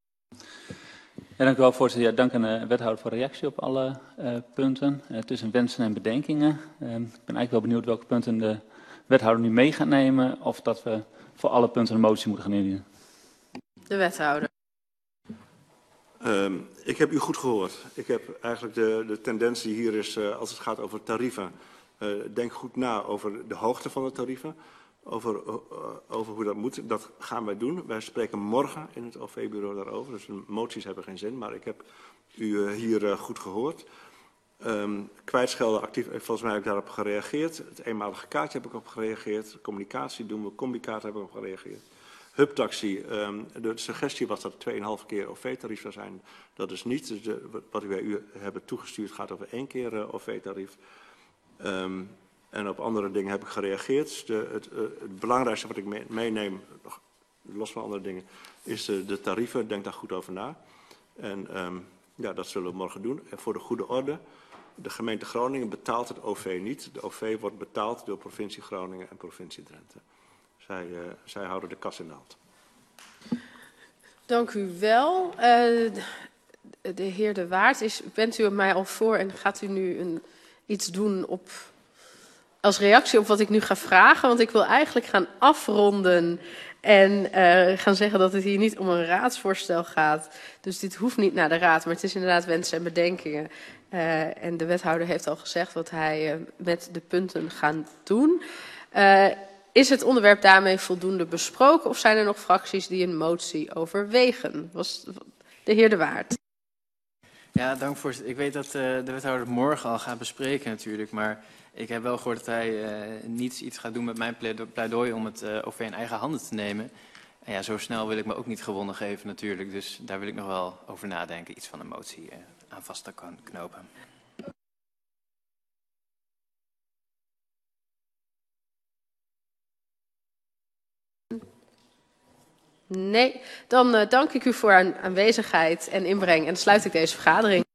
[SPEAKER 5] Ja, dank u wel, voorzitter. Ja, dank aan de wethouder voor reactie op alle uh, punten. Uh, tussen wensen en bedenkingen. Uh, ik ben eigenlijk wel benieuwd welke punten de wethouder nu mee gaat nemen, of dat we voor alle punten een motie moeten gaan indienen.
[SPEAKER 2] De wethouder.
[SPEAKER 1] Um, ik heb u goed gehoord. Ik heb eigenlijk de, de tendens die hier is, uh, als het gaat over tarieven. Uh, denk goed na over de hoogte van de tarieven. Over, uh, over hoe dat moet. Dat gaan wij doen. Wij spreken morgen in het O V-bureau daarover. Dus moties hebben geen zin. Maar ik heb u uh, hier uh, goed gehoord. Um, kwijtschelden actief. Volgens mij heb ik daarop gereageerd. Het eenmalige kaartje heb ik op gereageerd. Communicatie doen we. Combi-kaart heb ik op gereageerd. Hubtaxi, um, de suggestie was dat het twee komma vijf keer O V-tarief zou zijn. Dat is niet. Dus de, wat u, u hebben toegestuurd gaat over één keer uh, O V-tarief. Um, en op andere dingen heb ik gereageerd. De, het, uh, het belangrijkste wat ik me, meeneem, los van andere dingen, is de, de tarieven. Denk daar goed over na. En um, ja, dat zullen we morgen doen. En voor de goede orde, de gemeente Groningen betaalt het O V niet. De O V wordt betaald door provincie Groningen en provincie Drenthe. Zij, uh, zij houden de kas in de hand.
[SPEAKER 2] Dank u wel. Uh, de heer De Waard, is, bent u er mij al voor en gaat u nu een, iets doen op, als reactie op wat ik nu ga vragen? Want ik wil eigenlijk gaan afronden en uh, gaan zeggen dat het hier niet om een raadsvoorstel gaat. Dus dit hoeft niet naar de raad, maar het is inderdaad wensen en bedenkingen. Uh, en de wethouder heeft al gezegd wat hij uh, met de punten gaat doen. Uh, Is het onderwerp daarmee voldoende besproken of zijn er nog fracties die een motie overwegen? Was de heer De Waard.
[SPEAKER 3] Ja, dank voorzitter. Ik weet dat uh, de wethouder het morgen al gaat bespreken natuurlijk, maar ik heb wel gehoord dat hij uh, niet iets gaat doen met mijn pleidooi om het uh, O V in eigen handen te nemen. En ja, zo snel wil ik me ook niet gewonnen geven natuurlijk, dus daar wil ik nog wel over nadenken, iets van een motie uh, aan vast te kan knopen.
[SPEAKER 2] Nee, dan uh, dank ik u voor uw aanwezigheid en inbreng en sluit ik deze vergadering.